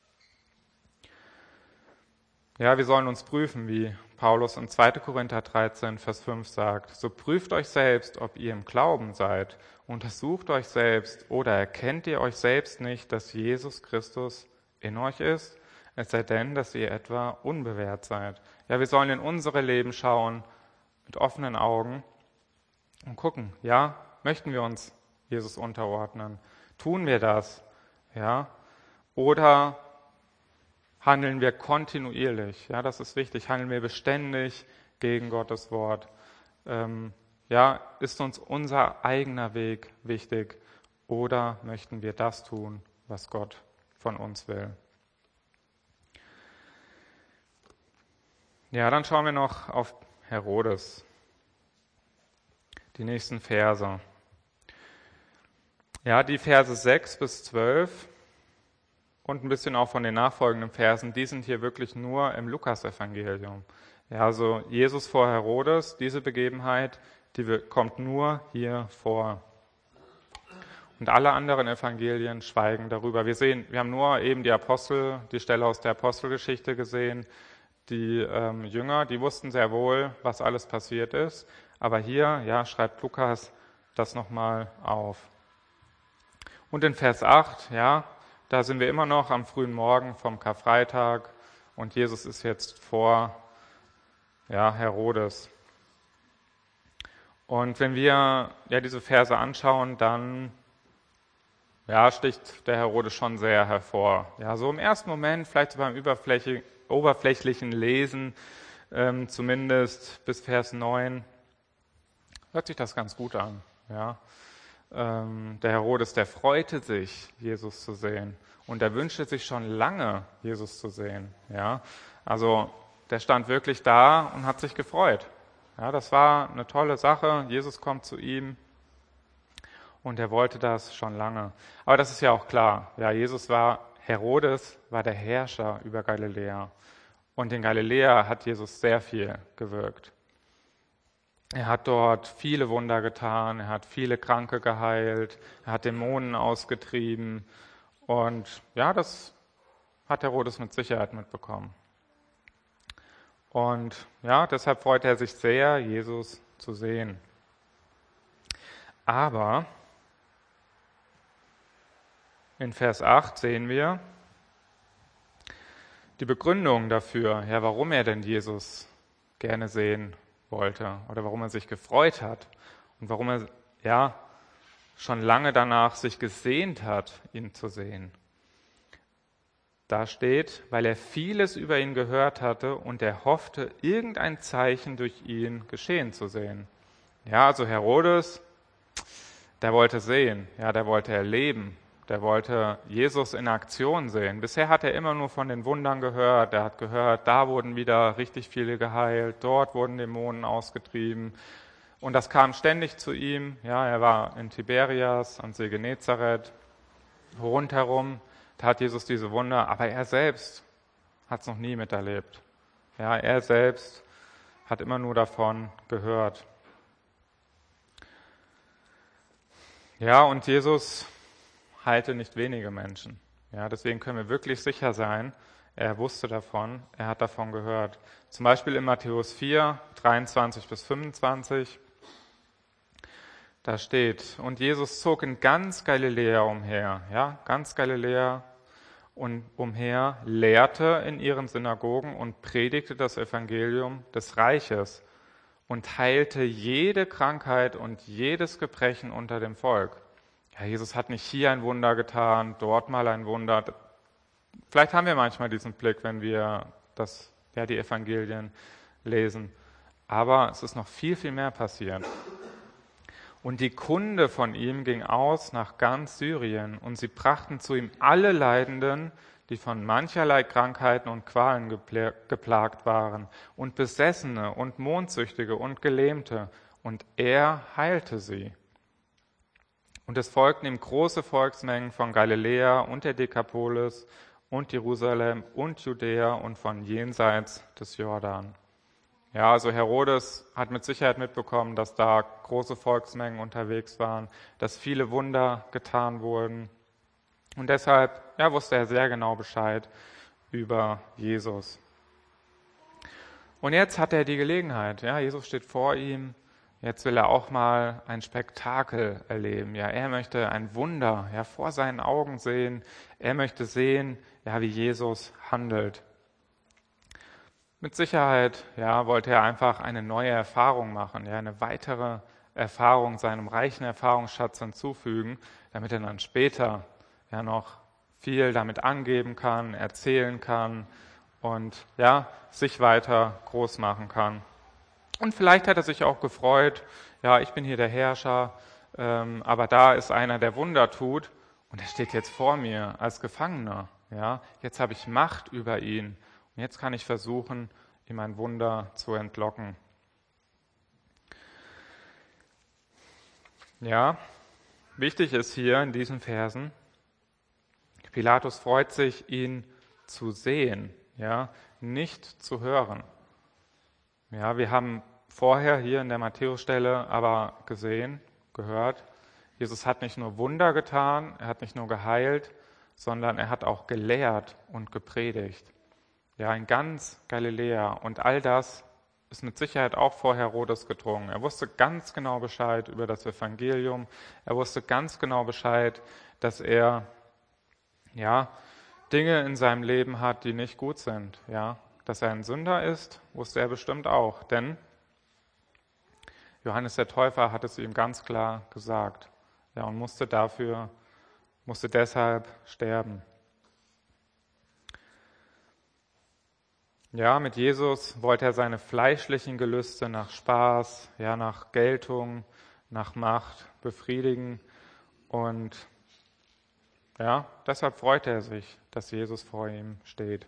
Ja, wir sollen uns prüfen, wie Paulus in 2. Korinther 13, Vers 5 sagt. So prüft euch selbst, ob ihr im Glauben seid. Untersucht euch selbst oder erkennt ihr euch selbst nicht, dass Jesus Christus in euch ist? Es sei denn, dass ihr etwa unbewährt seid. Ja, wir sollen in unsere Leben schauen mit offenen Augen und gucken, ja, möchten wir uns Jesus unterordnen? Tun wir das? Ja? Oder handeln wir kontinuierlich? Ja, das ist wichtig. Handeln wir beständig gegen Gottes Wort? Ja, ist uns unser eigener Weg wichtig? Oder möchten wir das tun, was Gott von uns will? Ja, dann schauen wir noch auf Herodes. Die nächsten Verse. Ja, die Verse 6 bis 12 und ein bisschen auch von den nachfolgenden Versen, die sind hier wirklich nur im Lukasevangelium. Ja, also Jesus vor Herodes, diese Begebenheit, die kommt nur hier vor. Und alle anderen Evangelien schweigen darüber. Wir haben nur eben die Stelle aus der Apostelgeschichte gesehen. Die Jünger, die wussten sehr wohl, was alles passiert ist. Aber hier, ja, schreibt Lukas das nochmal auf. Und in Vers 8, ja, Da sind wir immer noch am frühen Morgen vom Karfreitag und Jesus ist jetzt vor Herodes. Und wenn wir diese Verse anschauen, dann sticht der Herodes schon sehr hervor. Ja, so im ersten Moment, vielleicht so beim oberflächlichen Lesen, zumindest bis Vers 9, hört sich das ganz gut an. Ja. Der Herodes, der freute sich, Jesus zu sehen. Und er wünschte sich schon lange, Jesus zu sehen. Ja. Also der stand wirklich da und hat sich gefreut. Ja, das war eine tolle Sache. Jesus kommt zu ihm und er wollte das schon lange. Aber das ist ja auch klar. Ja, Herodes war der Herrscher über Galiläa. Und in Galiläa hat Jesus sehr viel gewirkt. Er hat dort viele Wunder getan, er hat viele Kranke geheilt, er hat Dämonen ausgetrieben und das hat Herodes mit Sicherheit mitbekommen. Und deshalb freut er sich sehr, Jesus zu sehen. Aber in Vers 8 sehen wir die Begründung dafür, warum er denn Jesus gerne sehen wollte oder warum er sich gefreut hat und warum er schon lange danach sich gesehnt hat, ihn zu sehen. Da steht, weil er vieles über ihn gehört hatte und er hoffte, irgendein Zeichen durch ihn geschehen zu sehen. Ja, also Herodes, der wollte sehen, der wollte erleben, der wollte Jesus in Aktion sehen. Bisher hat er immer nur von den Wundern gehört. Er hat gehört, da wurden wieder richtig viele geheilt, dort wurden Dämonen ausgetrieben. Und das kam ständig zu ihm. Ja, er war in Tiberias, am See Genezareth, rundherum tat Jesus diese Wunder, aber er selbst hat es noch nie miterlebt. Ja, er selbst hat immer nur davon gehört. Ja, und Jesus heilte nicht wenige Menschen. Ja, deswegen können wir wirklich sicher sein, er wusste davon, er hat davon gehört. Zum Beispiel in Matthäus 4, 23 bis 25, da steht, und Jesus zog in ganz Galiläa umher, ganz Galiläa und umher, lehrte in ihren Synagogen und predigte das Evangelium des Reiches und heilte jede Krankheit und jedes Gebrechen unter dem Volk. Ja, Jesus hat nicht hier ein Wunder getan, dort mal ein Wunder. Vielleicht haben wir manchmal diesen Blick, wenn wir die Evangelien lesen. Aber es ist noch viel, viel mehr passiert. Und die Kunde von ihm ging aus nach ganz Syrien und sie brachten zu ihm alle Leidenden, die von mancherlei Krankheiten und Qualen geplagt waren und Besessene und Mondsüchtige und Gelähmte. Und er heilte sie. Und es folgten ihm große Volksmengen von Galiläa und der Dekapolis und Jerusalem und Judäa und von jenseits des Jordan. Ja, also Herodes hat mit Sicherheit mitbekommen, dass da große Volksmengen unterwegs waren, dass viele Wunder getan wurden. Und deshalb wusste er sehr genau Bescheid über Jesus. Und jetzt hat er die Gelegenheit. Ja, Jesus steht vor ihm. Jetzt will er auch mal ein Spektakel erleben. Ja, er möchte ein Wunder vor seinen Augen sehen. Er möchte sehen, wie Jesus handelt. Mit Sicherheit wollte er einfach eine neue Erfahrung machen, eine weitere Erfahrung seinem reichen Erfahrungsschatz hinzufügen, damit er dann später noch viel damit angeben kann, erzählen kann und sich weiter groß machen kann. Und vielleicht hat er sich auch gefreut, ich bin hier der Herrscher, aber da ist einer, der Wunder tut und er steht jetzt vor mir als Gefangener. Ja, jetzt habe ich Macht über ihn und jetzt kann ich versuchen, ihm ein Wunder zu entlocken. Ja, wichtig ist hier in diesen Versen, Pilatus freut sich, ihn zu sehen, nicht zu hören. Ja, wir haben vorher hier in der Matthäusstelle aber gehört, Jesus hat nicht nur Wunder getan, er hat nicht nur geheilt, sondern er hat auch gelehrt und gepredigt. Ja, in ganz Galiläa. Und all das ist mit Sicherheit auch vor Herodes gedrungen. Er wusste ganz genau Bescheid über das Evangelium. Er wusste ganz genau Bescheid, dass er ja, Dinge in seinem Leben hat, die nicht gut sind. Ja, dass er ein Sünder ist, wusste er bestimmt auch, denn Johannes der Täufer hat es ihm ganz klar gesagt. Ja, und musste deshalb sterben. Ja, mit Jesus wollte er seine fleischlichen Gelüste nach Spaß, ja, nach Geltung, nach Macht befriedigen. Und ja, deshalb freute er sich, dass Jesus vor ihm steht.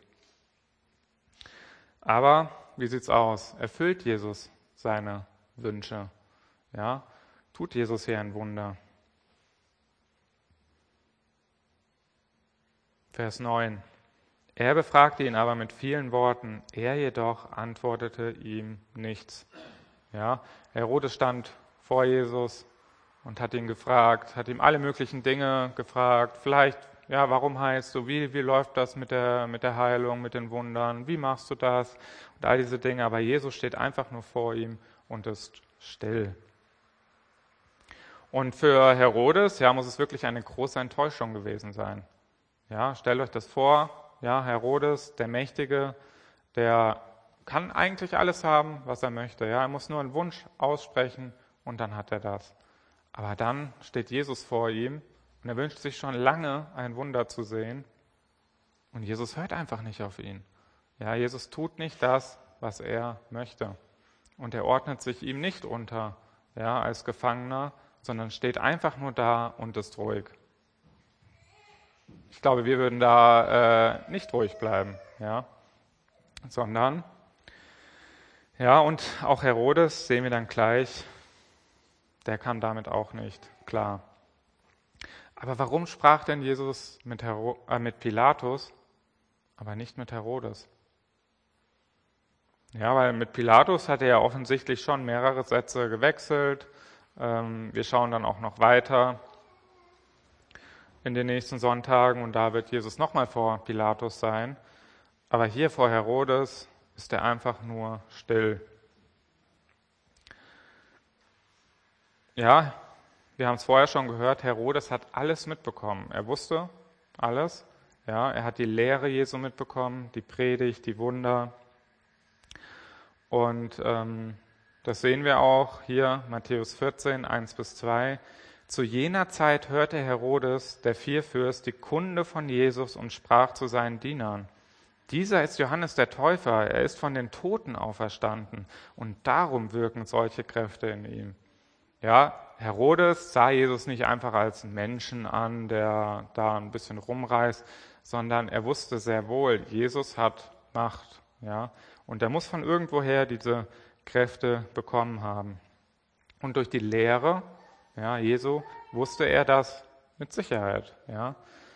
Aber wie sieht's aus? Erfüllt Jesus seine Wünsche? Ja, tut Jesus hier ein Wunder? Vers 9. Er befragte ihn aber mit vielen Worten, er jedoch antwortete ihm nichts. Ja, Herodes stand vor Jesus und hat ihn gefragt, hat ihm alle möglichen Dinge gefragt. Vielleicht, ja, warum heilst du? Wie läuft das mit der Heilung, mit den Wundern? Wie machst du das? Und all diese Dinge. Aber Jesus steht einfach nur vor ihm und ist still. Und für Herodes, ja, muss es wirklich eine große Enttäuschung gewesen sein. Ja, stellt euch das vor. Ja, Herodes, der Mächtige, der kann eigentlich alles haben, was er möchte. Ja, er muss nur einen Wunsch aussprechen und dann hat er das. Aber dann steht Jesus vor ihm und er wünscht sich schon lange, ein Wunder zu sehen. Und Jesus hört einfach nicht auf ihn. Ja, Jesus tut nicht das, was er möchte. Und er ordnet sich ihm nicht unter, ja, als Gefangener, sondern steht einfach nur da und ist ruhig. Ich glaube, wir würden da nicht ruhig bleiben, ja, sondern, ja, und auch Herodes, sehen wir dann gleich, der kam damit auch nicht klar. Aber warum sprach denn Jesus mit Pilatus, aber nicht mit Herodes? Ja, weil mit Pilatus hat er ja offensichtlich schon mehrere Sätze gewechselt. Wir schauen dann auch noch weiter in den nächsten Sonntagen und da wird Jesus nochmal vor Pilatus sein. Aber hier vor Herodes ist er einfach nur still. Ja, wir haben es vorher schon gehört, Herodes hat alles mitbekommen. Er wusste alles. Ja, er hat die Lehre Jesu mitbekommen, die Predigt, die Wunder. Und das sehen wir auch hier, Matthäus 14, 1-2. Zu jener Zeit hörte Herodes, der Vierfürst, die Kunde von Jesus und sprach zu seinen Dienern: Dieser ist Johannes der Täufer, er ist von den Toten auferstanden und darum wirken solche Kräfte in ihm. Ja, Herodes sah Jesus nicht einfach als Menschen an, der da ein bisschen rumreist, sondern er wusste sehr wohl, Jesus hat Macht, ja, und er muss von irgendwoher diese Kräfte bekommen haben. Und durch die Lehre, ja, Jesu, wusste er das mit Sicherheit, ja.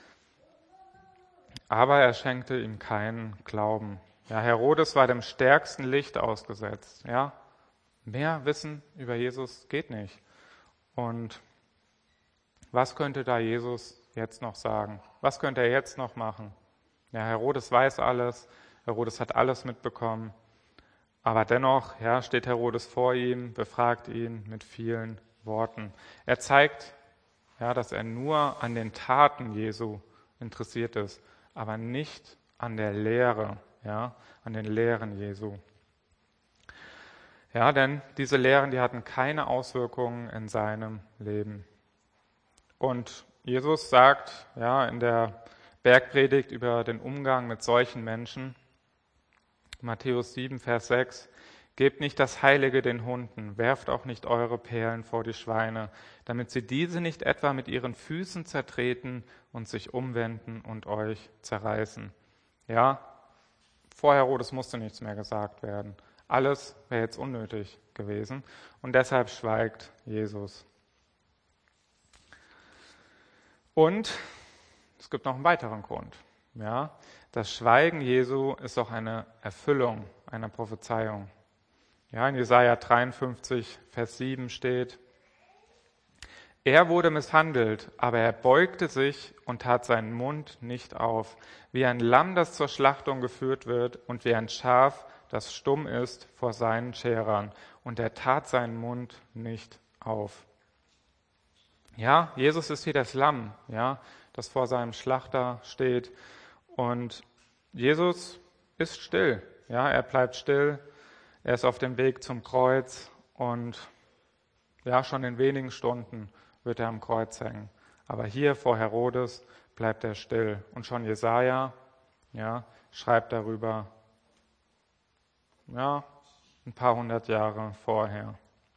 Aber er schenkte ihm keinen Glauben. Ja, Herodes war dem stärksten Licht ausgesetzt, ja. Mehr Wissen über Jesus geht nicht. Und was könnte da Jesus jetzt noch sagen? Was könnte er jetzt noch machen? Ja, Herodes weiß alles, Herodes hat alles mitbekommen, aber dennoch, ja, steht Herodes vor ihm, befragt ihn mit vielen Worten. Er zeigt, ja, dass er nur an den Taten Jesu interessiert ist, aber nicht an der Lehre, ja, an den Lehren Jesu. Ja, denn diese Lehren, die hatten keine Auswirkungen in seinem Leben. Und Jesus sagt, ja, in der Bergpredigt über den Umgang mit solchen Menschen, Matthäus 7, Vers 6, gebt nicht das Heilige den Hunden, werft auch nicht eure Perlen vor die Schweine, damit sie diese nicht etwa mit ihren Füßen zertreten und sich umwenden und euch zerreißen. Ja, vor Herodes musste nichts mehr gesagt werden. Alles wäre jetzt unnötig gewesen und deshalb schweigt Jesus. Und es gibt noch einen weiteren Grund. Ja, das Schweigen Jesu ist auch eine Erfüllung einer Prophezeiung. Ja, in Jesaja 53, Vers 7 steht: Er wurde misshandelt, aber er beugte sich und tat seinen Mund nicht auf, wie ein Lamm, das zur Schlachtung geführt wird, und wie ein Schaf, das stumm ist vor seinen Scherern, und er tat seinen Mund nicht auf. Ja, Jesus ist wie das Lamm, ja, das vor seinem Schlachter steht. Und Jesus ist still, ja, er bleibt still, er ist auf dem Weg zum Kreuz und ja, schon in wenigen Stunden wird er am Kreuz hängen. Aber hier vor Herodes bleibt er still. Und schon Jesaja, ja, schreibt darüber, ja, ein paar hundert Jahre vorher.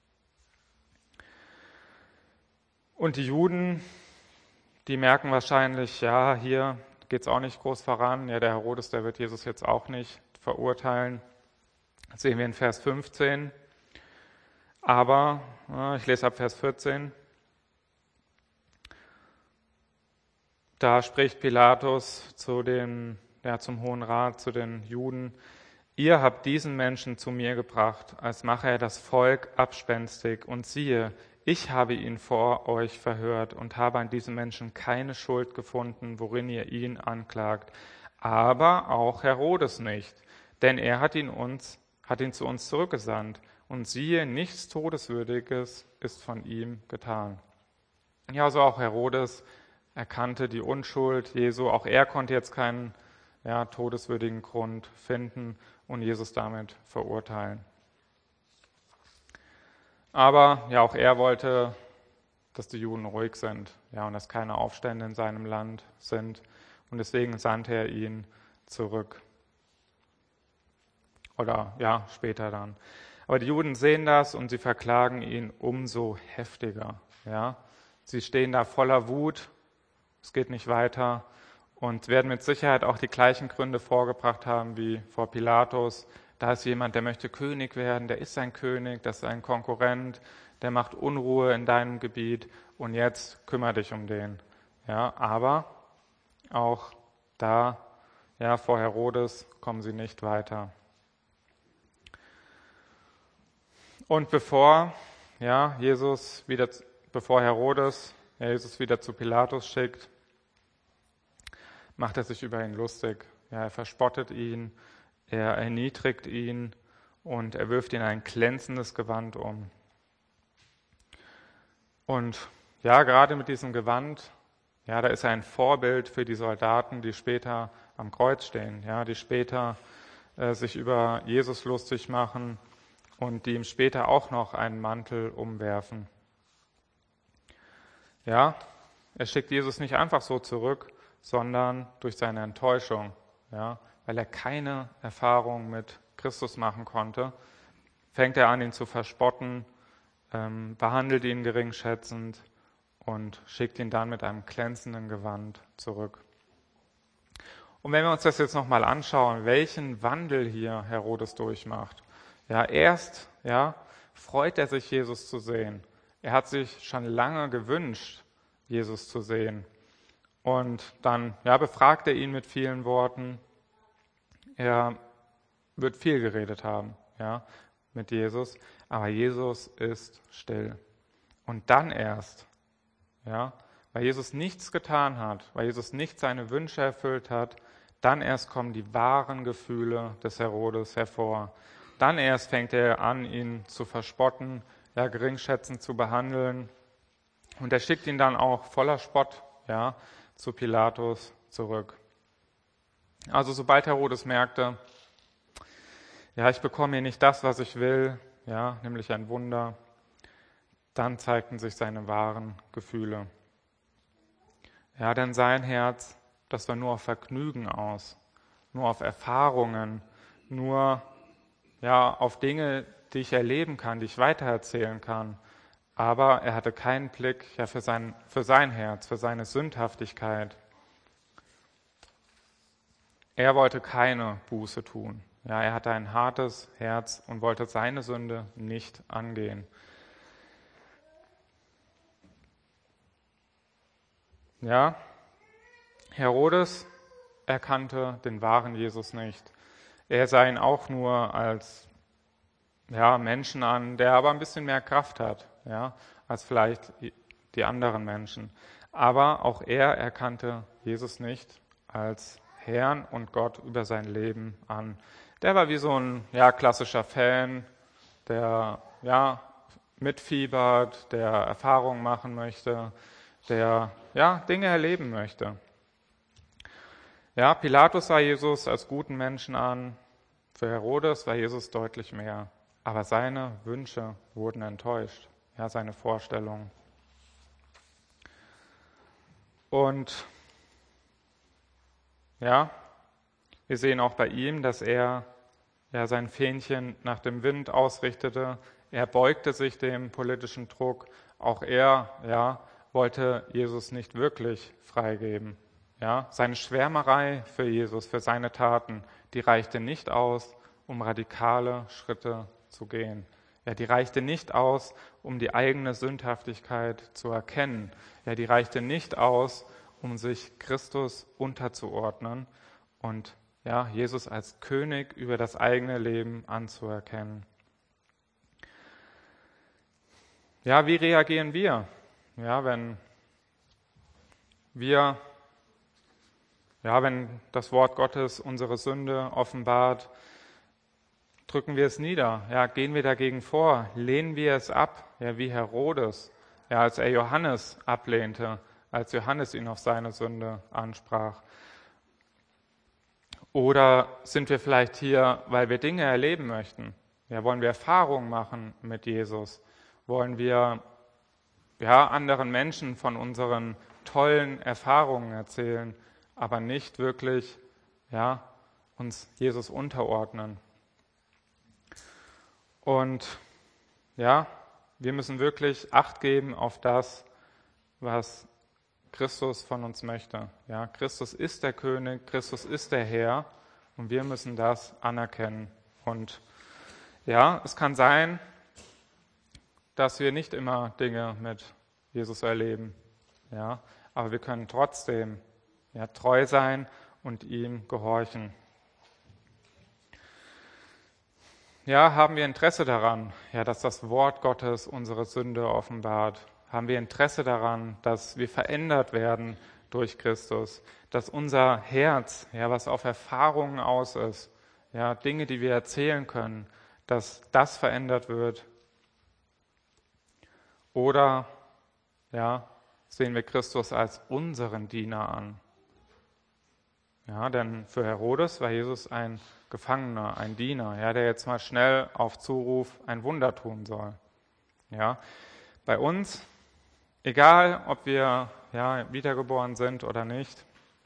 Und die Juden, die merken wahrscheinlich, ja, hier geht es auch nicht groß voran. Ja, der Herodes, der wird Jesus jetzt auch nicht verurteilen. Das sehen wir in Vers 15. Aber, ich lese ab Vers 14, da spricht Pilatus zum Hohen Rat, zu den Juden: Ihr habt diesen Menschen zu mir gebracht, als mache er das Volk abspenstig. Und siehe, ich habe ihn vor euch verhört und habe an diesem Menschen keine Schuld gefunden, worin ihr ihn anklagt. Aber auch Herodes nicht, denn er hat ihn zu uns zurückgesandt. Und siehe, nichts Todeswürdiges ist von ihm getan. Ja, so auch Herodes erkannte die Unschuld Jesu. Auch er konnte jetzt keinen todeswürdigen Grund finden und Jesus damit verurteilen. Aber ja, auch er wollte, dass die Juden ruhig sind, ja, und dass keine Aufstände in seinem Land sind. Und deswegen sandte er ihn zurück. Oder ja, später dann. Aber die Juden sehen das und sie verklagen ihn umso heftiger. Ja. Sie stehen da voller Wut, es geht nicht weiter und werden mit Sicherheit auch die gleichen Gründe vorgebracht haben wie vor Pilatus. Da ist jemand, der möchte König werden, der ist ein König, das ist ein Konkurrent, der macht Unruhe in deinem Gebiet und jetzt kümmere dich um den. Ja, aber auch da, ja, vor Herodes kommen sie nicht weiter. Und bevor Herodes Jesus wieder zu Pilatus schickt, macht er sich über ihn lustig. Ja, er verspottet ihn, er erniedrigt ihn und er wirft ihn ein glänzendes Gewand um. Und ja, gerade mit diesem Gewand, ja, da ist er ein Vorbild für die Soldaten, die später am Kreuz stehen, ja, die später sich über Jesus lustig machen und die ihm später auch noch einen Mantel umwerfen. Ja, er schickt Jesus nicht einfach so zurück, sondern durch seine Enttäuschung, ja, weil er keine Erfahrung mit Christus machen konnte, fängt er an, ihn zu verspotten, behandelt ihn geringschätzend und schickt ihn dann mit einem glänzenden Gewand zurück. Und wenn wir uns das jetzt nochmal anschauen, welchen Wandel hier Herodes durchmacht. Ja, erst freut er sich, Jesus zu sehen. Er hat sich schon lange gewünscht, Jesus zu sehen. Und dann befragt er ihn mit vielen Worten. Er wird viel geredet haben, mit Jesus. Aber Jesus ist still. Und dann erst, weil Jesus nichts getan hat, weil Jesus nicht seine Wünsche erfüllt hat, dann erst kommen die wahren Gefühle des Herodes hervor. Dann erst fängt er an, ihn zu verspotten, geringschätzend zu behandeln. Und er schickt ihn dann auch voller Spott, zu Pilatus zurück. Also sobald Herodes merkte, ich bekomme hier nicht das, was ich will, nämlich ein Wunder, dann zeigten sich seine wahren Gefühle. Ja, denn sein Herz, das war nur auf Vergnügen aus, nur auf Erfahrungen, nur auf Dinge, die ich erleben kann, die ich weitererzählen kann. Aber er hatte keinen Blick für sein Herz, für seine Sündhaftigkeit. Er wollte keine Buße tun. Ja, er hatte ein hartes Herz und wollte seine Sünde nicht angehen. Ja, Herodes erkannte den wahren Jesus nicht. Er sah ihn auch nur als Menschen an, der aber ein bisschen mehr Kraft hat, als vielleicht die anderen Menschen. Aber auch er erkannte Jesus nicht als Herrn und Gott über sein Leben an. Der war wie so ein klassischer Fan, der mitfiebert, der Erfahrungen machen möchte, der Dinge erleben möchte. Ja, Pilatus sah Jesus als guten Menschen an, für Herodes war Jesus deutlich mehr, aber seine Wünsche wurden enttäuscht, ja, seine Vorstellungen. Und ja, wir sehen auch bei ihm, dass er sein Fähnchen nach dem Wind ausrichtete. Er beugte sich dem politischen Druck. Auch er wollte Jesus nicht wirklich freigeben. Ja, seine Schwärmerei für Jesus, für seine Taten, die reichte nicht aus, um radikale Schritte zu gehen. Ja, die reichte nicht aus, um die eigene Sündhaftigkeit zu erkennen. Ja, die reichte nicht aus, um sich Christus unterzuordnen und Jesus als König über das eigene Leben anzuerkennen. Ja, wie reagieren wir? Ja, wenn das Wort Gottes unsere Sünde offenbart, drücken wir es nieder? Ja, gehen wir dagegen vor? Lehnen wir es ab? Ja, wie Herodes, als er Johannes ablehnte, als Johannes ihn auf seine Sünde ansprach. Oder sind wir vielleicht hier, weil wir Dinge erleben möchten? Ja, wollen wir Erfahrungen machen mit Jesus? Wollen wir anderen Menschen von unseren tollen Erfahrungen erzählen, aber nicht wirklich uns Jesus unterordnen? Und wir müssen wirklich Acht geben auf das, was Christus von uns möchte. Ja, Christus ist der König, Christus ist der Herr und wir müssen das anerkennen. Und es kann sein, dass wir nicht immer Dinge mit Jesus erleben. Ja, aber wir können trotzdem treu sein und ihm gehorchen. Ja, haben wir Interesse daran, dass das Wort Gottes unsere Sünde offenbart? Haben wir Interesse daran, dass wir verändert werden durch Christus, dass unser Herz, was auf Erfahrungen aus ist, Dinge, die wir erzählen können, dass das verändert wird? Oder sehen wir Christus als unseren Diener an? Ja, denn für Herodes war Jesus ein Gefangener, ein Diener, der jetzt mal schnell auf Zuruf ein Wunder tun soll. Ja, bei uns, egal ob wir wiedergeboren sind oder nicht,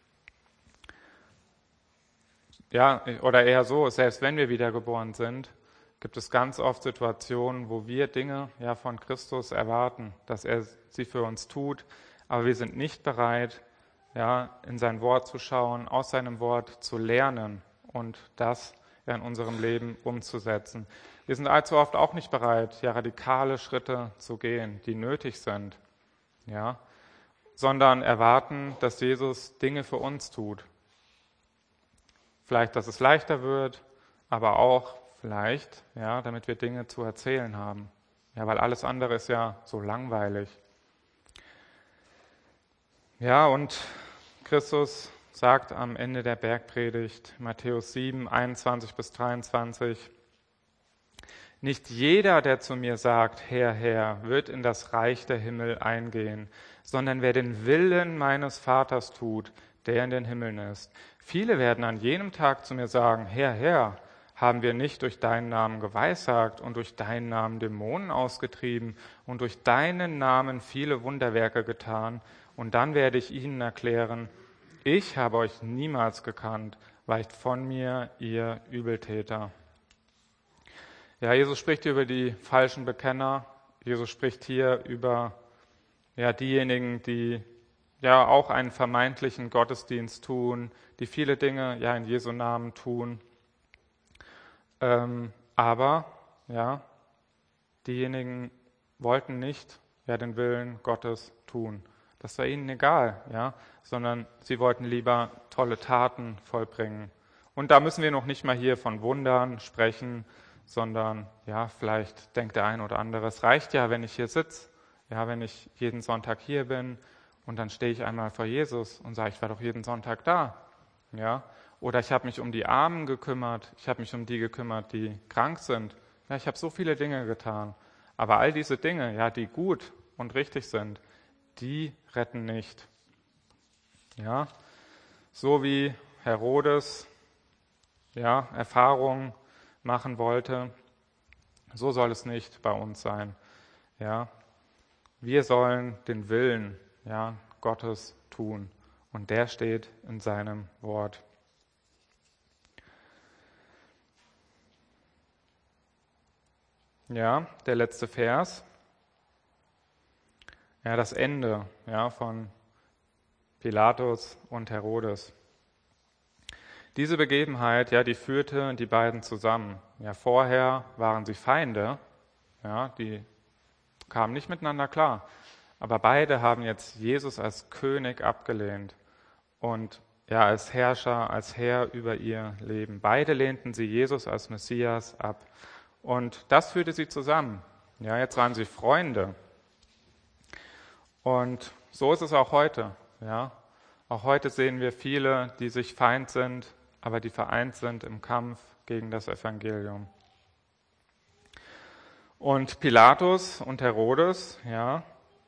oder eher so, selbst wenn wir wiedergeboren sind, gibt es ganz oft Situationen, wo wir Dinge von Christus erwarten, dass er sie für uns tut, aber wir sind nicht bereit, in sein Wort zu schauen, aus seinem Wort zu lernen und das in unserem Leben umzusetzen. Wir sind allzu oft auch nicht bereit, radikale Schritte zu gehen, die nötig sind, sondern erwarten, dass Jesus Dinge für uns tut. Vielleicht, dass es leichter wird, aber auch vielleicht, damit wir Dinge zu erzählen haben. Ja, weil alles andere ist ja so langweilig. Ja, und Christus sagt am Ende der Bergpredigt, Matthäus 7, 21 bis 23, nicht jeder, der zu mir sagt, Herr, Herr, wird in das Reich der Himmel eingehen, sondern wer den Willen meines Vaters tut, der in den Himmeln ist. Viele werden an jenem Tag zu mir sagen, Herr, Herr, haben wir nicht durch deinen Namen geweissagt und durch deinen Namen Dämonen ausgetrieben und durch deinen Namen viele Wunderwerke getan? Und dann werde ich ihnen erklären, ich habe euch niemals gekannt, weicht von mir, ihr Übeltäter. Ja, Jesus spricht hier über die falschen Bekenner. Jesus spricht hier über diejenigen, die auch einen vermeintlichen Gottesdienst tun, die viele Dinge in Jesu Namen tun. Aber diejenigen wollten nicht den Willen Gottes tun. Das war ihnen egal, sondern sie wollten lieber tolle Taten vollbringen. Und da müssen wir noch nicht mal hier von Wundern sprechen, sondern vielleicht denkt der ein oder andere, es reicht ja, wenn ich hier sitze, wenn ich jeden Sonntag hier bin und dann stehe ich einmal vor Jesus und sage, ich war doch jeden Sonntag da. Oder ich habe mich um die Armen gekümmert, ich habe mich um die gekümmert, die krank sind. Ich habe so viele Dinge getan. Aber all diese Dinge, ja, die gut und richtig sind, die retten nicht. Ja, so wie Herodes ja, Erfahrungen machen wollte, so soll es nicht bei uns sein. Ja, wir sollen den Willen, ja, Gottes tun und der steht in seinem Wort. Ja, der letzte Vers. Ja, das Ende, ja, von Pilatus und Herodes. Diese Begebenheit, ja, die führte die beiden zusammen. Ja, vorher waren sie Feinde, ja, die kamen nicht miteinander klar. Aber beide haben jetzt Jesus als König abgelehnt und ja, als Herrscher, als Herr über ihr Leben. Beide lehnten sie Jesus als Messias ab. Und das führte sie zusammen. Ja, jetzt waren sie Freunde. Und so ist es auch heute. Ja, auch heute sehen wir viele, die sich Feind sind, aber die vereint sind im Kampf gegen das Evangelium. Und Pilatus und Herodes, ja,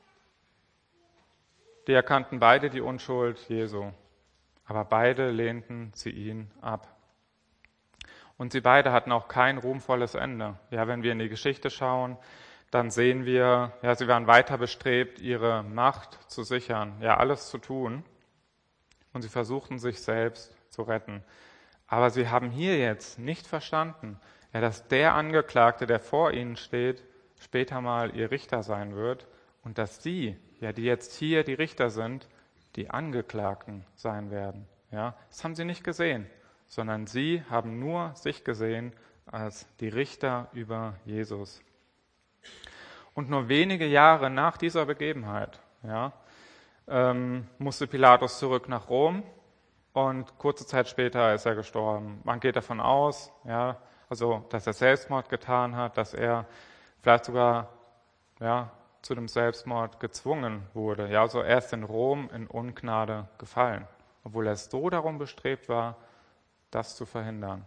die erkannten beide die Unschuld Jesu, aber beide lehnten sie ihn ab. Und sie beide hatten auch kein ruhmvolles Ende. Ja, wenn wir in die Geschichte schauen, dann sehen wir, ja, sie waren weiter bestrebt, ihre Macht zu sichern, ja, alles zu tun. Und sie versuchten sich selbst zu retten. Aber sie haben hier jetzt nicht verstanden, ja, dass der Angeklagte, der vor ihnen steht, später mal ihr Richter sein wird und dass sie, ja, die jetzt hier die Richter sind, die Angeklagten sein werden. Ja, das haben sie nicht gesehen, sondern sie haben nur sich gesehen als die Richter über Jesus. Und nur wenige Jahre nach dieser Begebenheit, ja, musste Pilatus zurück nach Rom und kurze Zeit später ist er gestorben. Man geht davon aus, ja, also dass er Selbstmord getan hat, dass er vielleicht sogar ja, zu dem Selbstmord gezwungen wurde. Ja, also er ist in Rom in Ungnade gefallen, obwohl er so darum bestrebt war, das zu verhindern.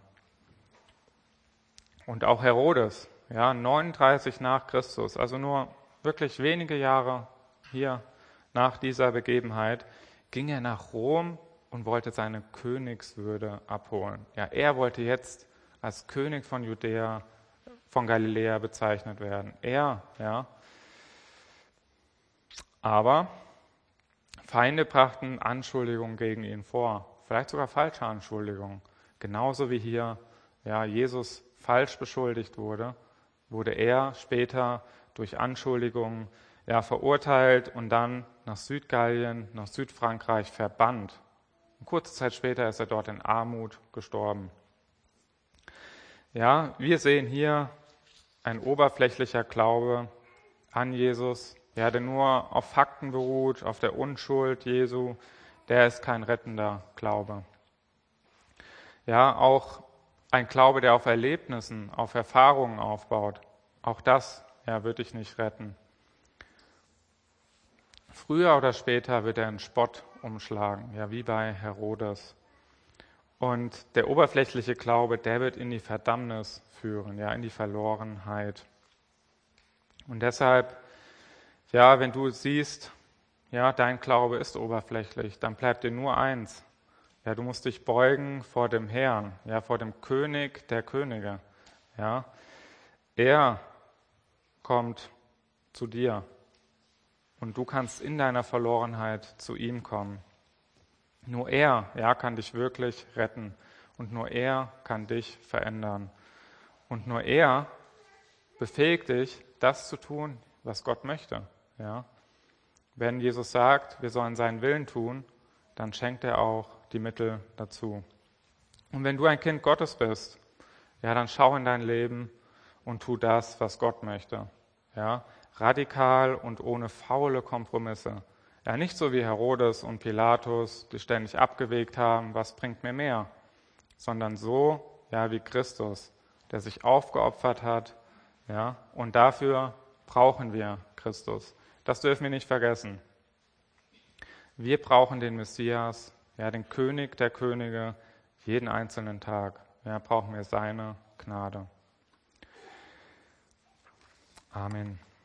Und auch Herodes, ja, 39 nach Christus, also nur wirklich wenige Jahre hier nach dieser Begebenheit, ging er nach Rom und wollte seine Königswürde abholen. Ja, er wollte jetzt als König von Judäa, von Galiläa bezeichnet werden. Er, ja. Aber Feinde brachten Anschuldigungen gegen ihn vor, vielleicht sogar falsche Anschuldigungen. Genauso wie hier ja, Jesus falsch beschuldigt wurde, wurde er später durch Anschuldigungen ja, verurteilt und dann nach Südgallien, nach Südfrankreich verbannt. Und kurze Zeit später ist er dort in Armut gestorben. Ja, wir sehen hier ein oberflächlicher Glaube an Jesus, ja, der nur auf Fakten beruht, auf der Unschuld Jesu, der ist kein rettender Glaube. Ja, auch ein Glaube, der auf Erlebnissen, auf Erfahrungen aufbaut, auch das ja, wird dich nicht retten. Früher oder später wird er in Spott umschlagen, ja, wie bei Herodes. Und der oberflächliche Glaube, der wird in die Verdammnis führen, ja, in die Verlorenheit. Und deshalb, ja, wenn du siehst, ja, dein Glaube ist oberflächlich, dann bleibt dir nur eins. Ja, du musst dich beugen vor dem Herrn, ja, vor dem König der Könige. Ja, er kommt zu dir und du kannst in deiner Verlorenheit zu ihm kommen. Nur er, ja, kann dich wirklich retten und nur er kann dich verändern. Und nur er befähigt dich, das zu tun, was Gott möchte. Ja. Wenn Jesus sagt, wir sollen seinen Willen tun, dann schenkt er auch die Mittel dazu. Und wenn du ein Kind Gottes bist, ja, dann schau in dein Leben und tu das, was Gott möchte. Ja, radikal und ohne faule Kompromisse. Ja, nicht so wie Herodes und Pilatus, die ständig abgewegt haben, was bringt mir mehr, sondern so, ja, wie Christus, der sich aufgeopfert hat, ja, und dafür brauchen wir Christus. Das dürfen wir nicht vergessen. Wir brauchen den Messias, ja, den König der Könige, jeden einzelnen Tag. Ja, brauchen wir seine Gnade. Amen.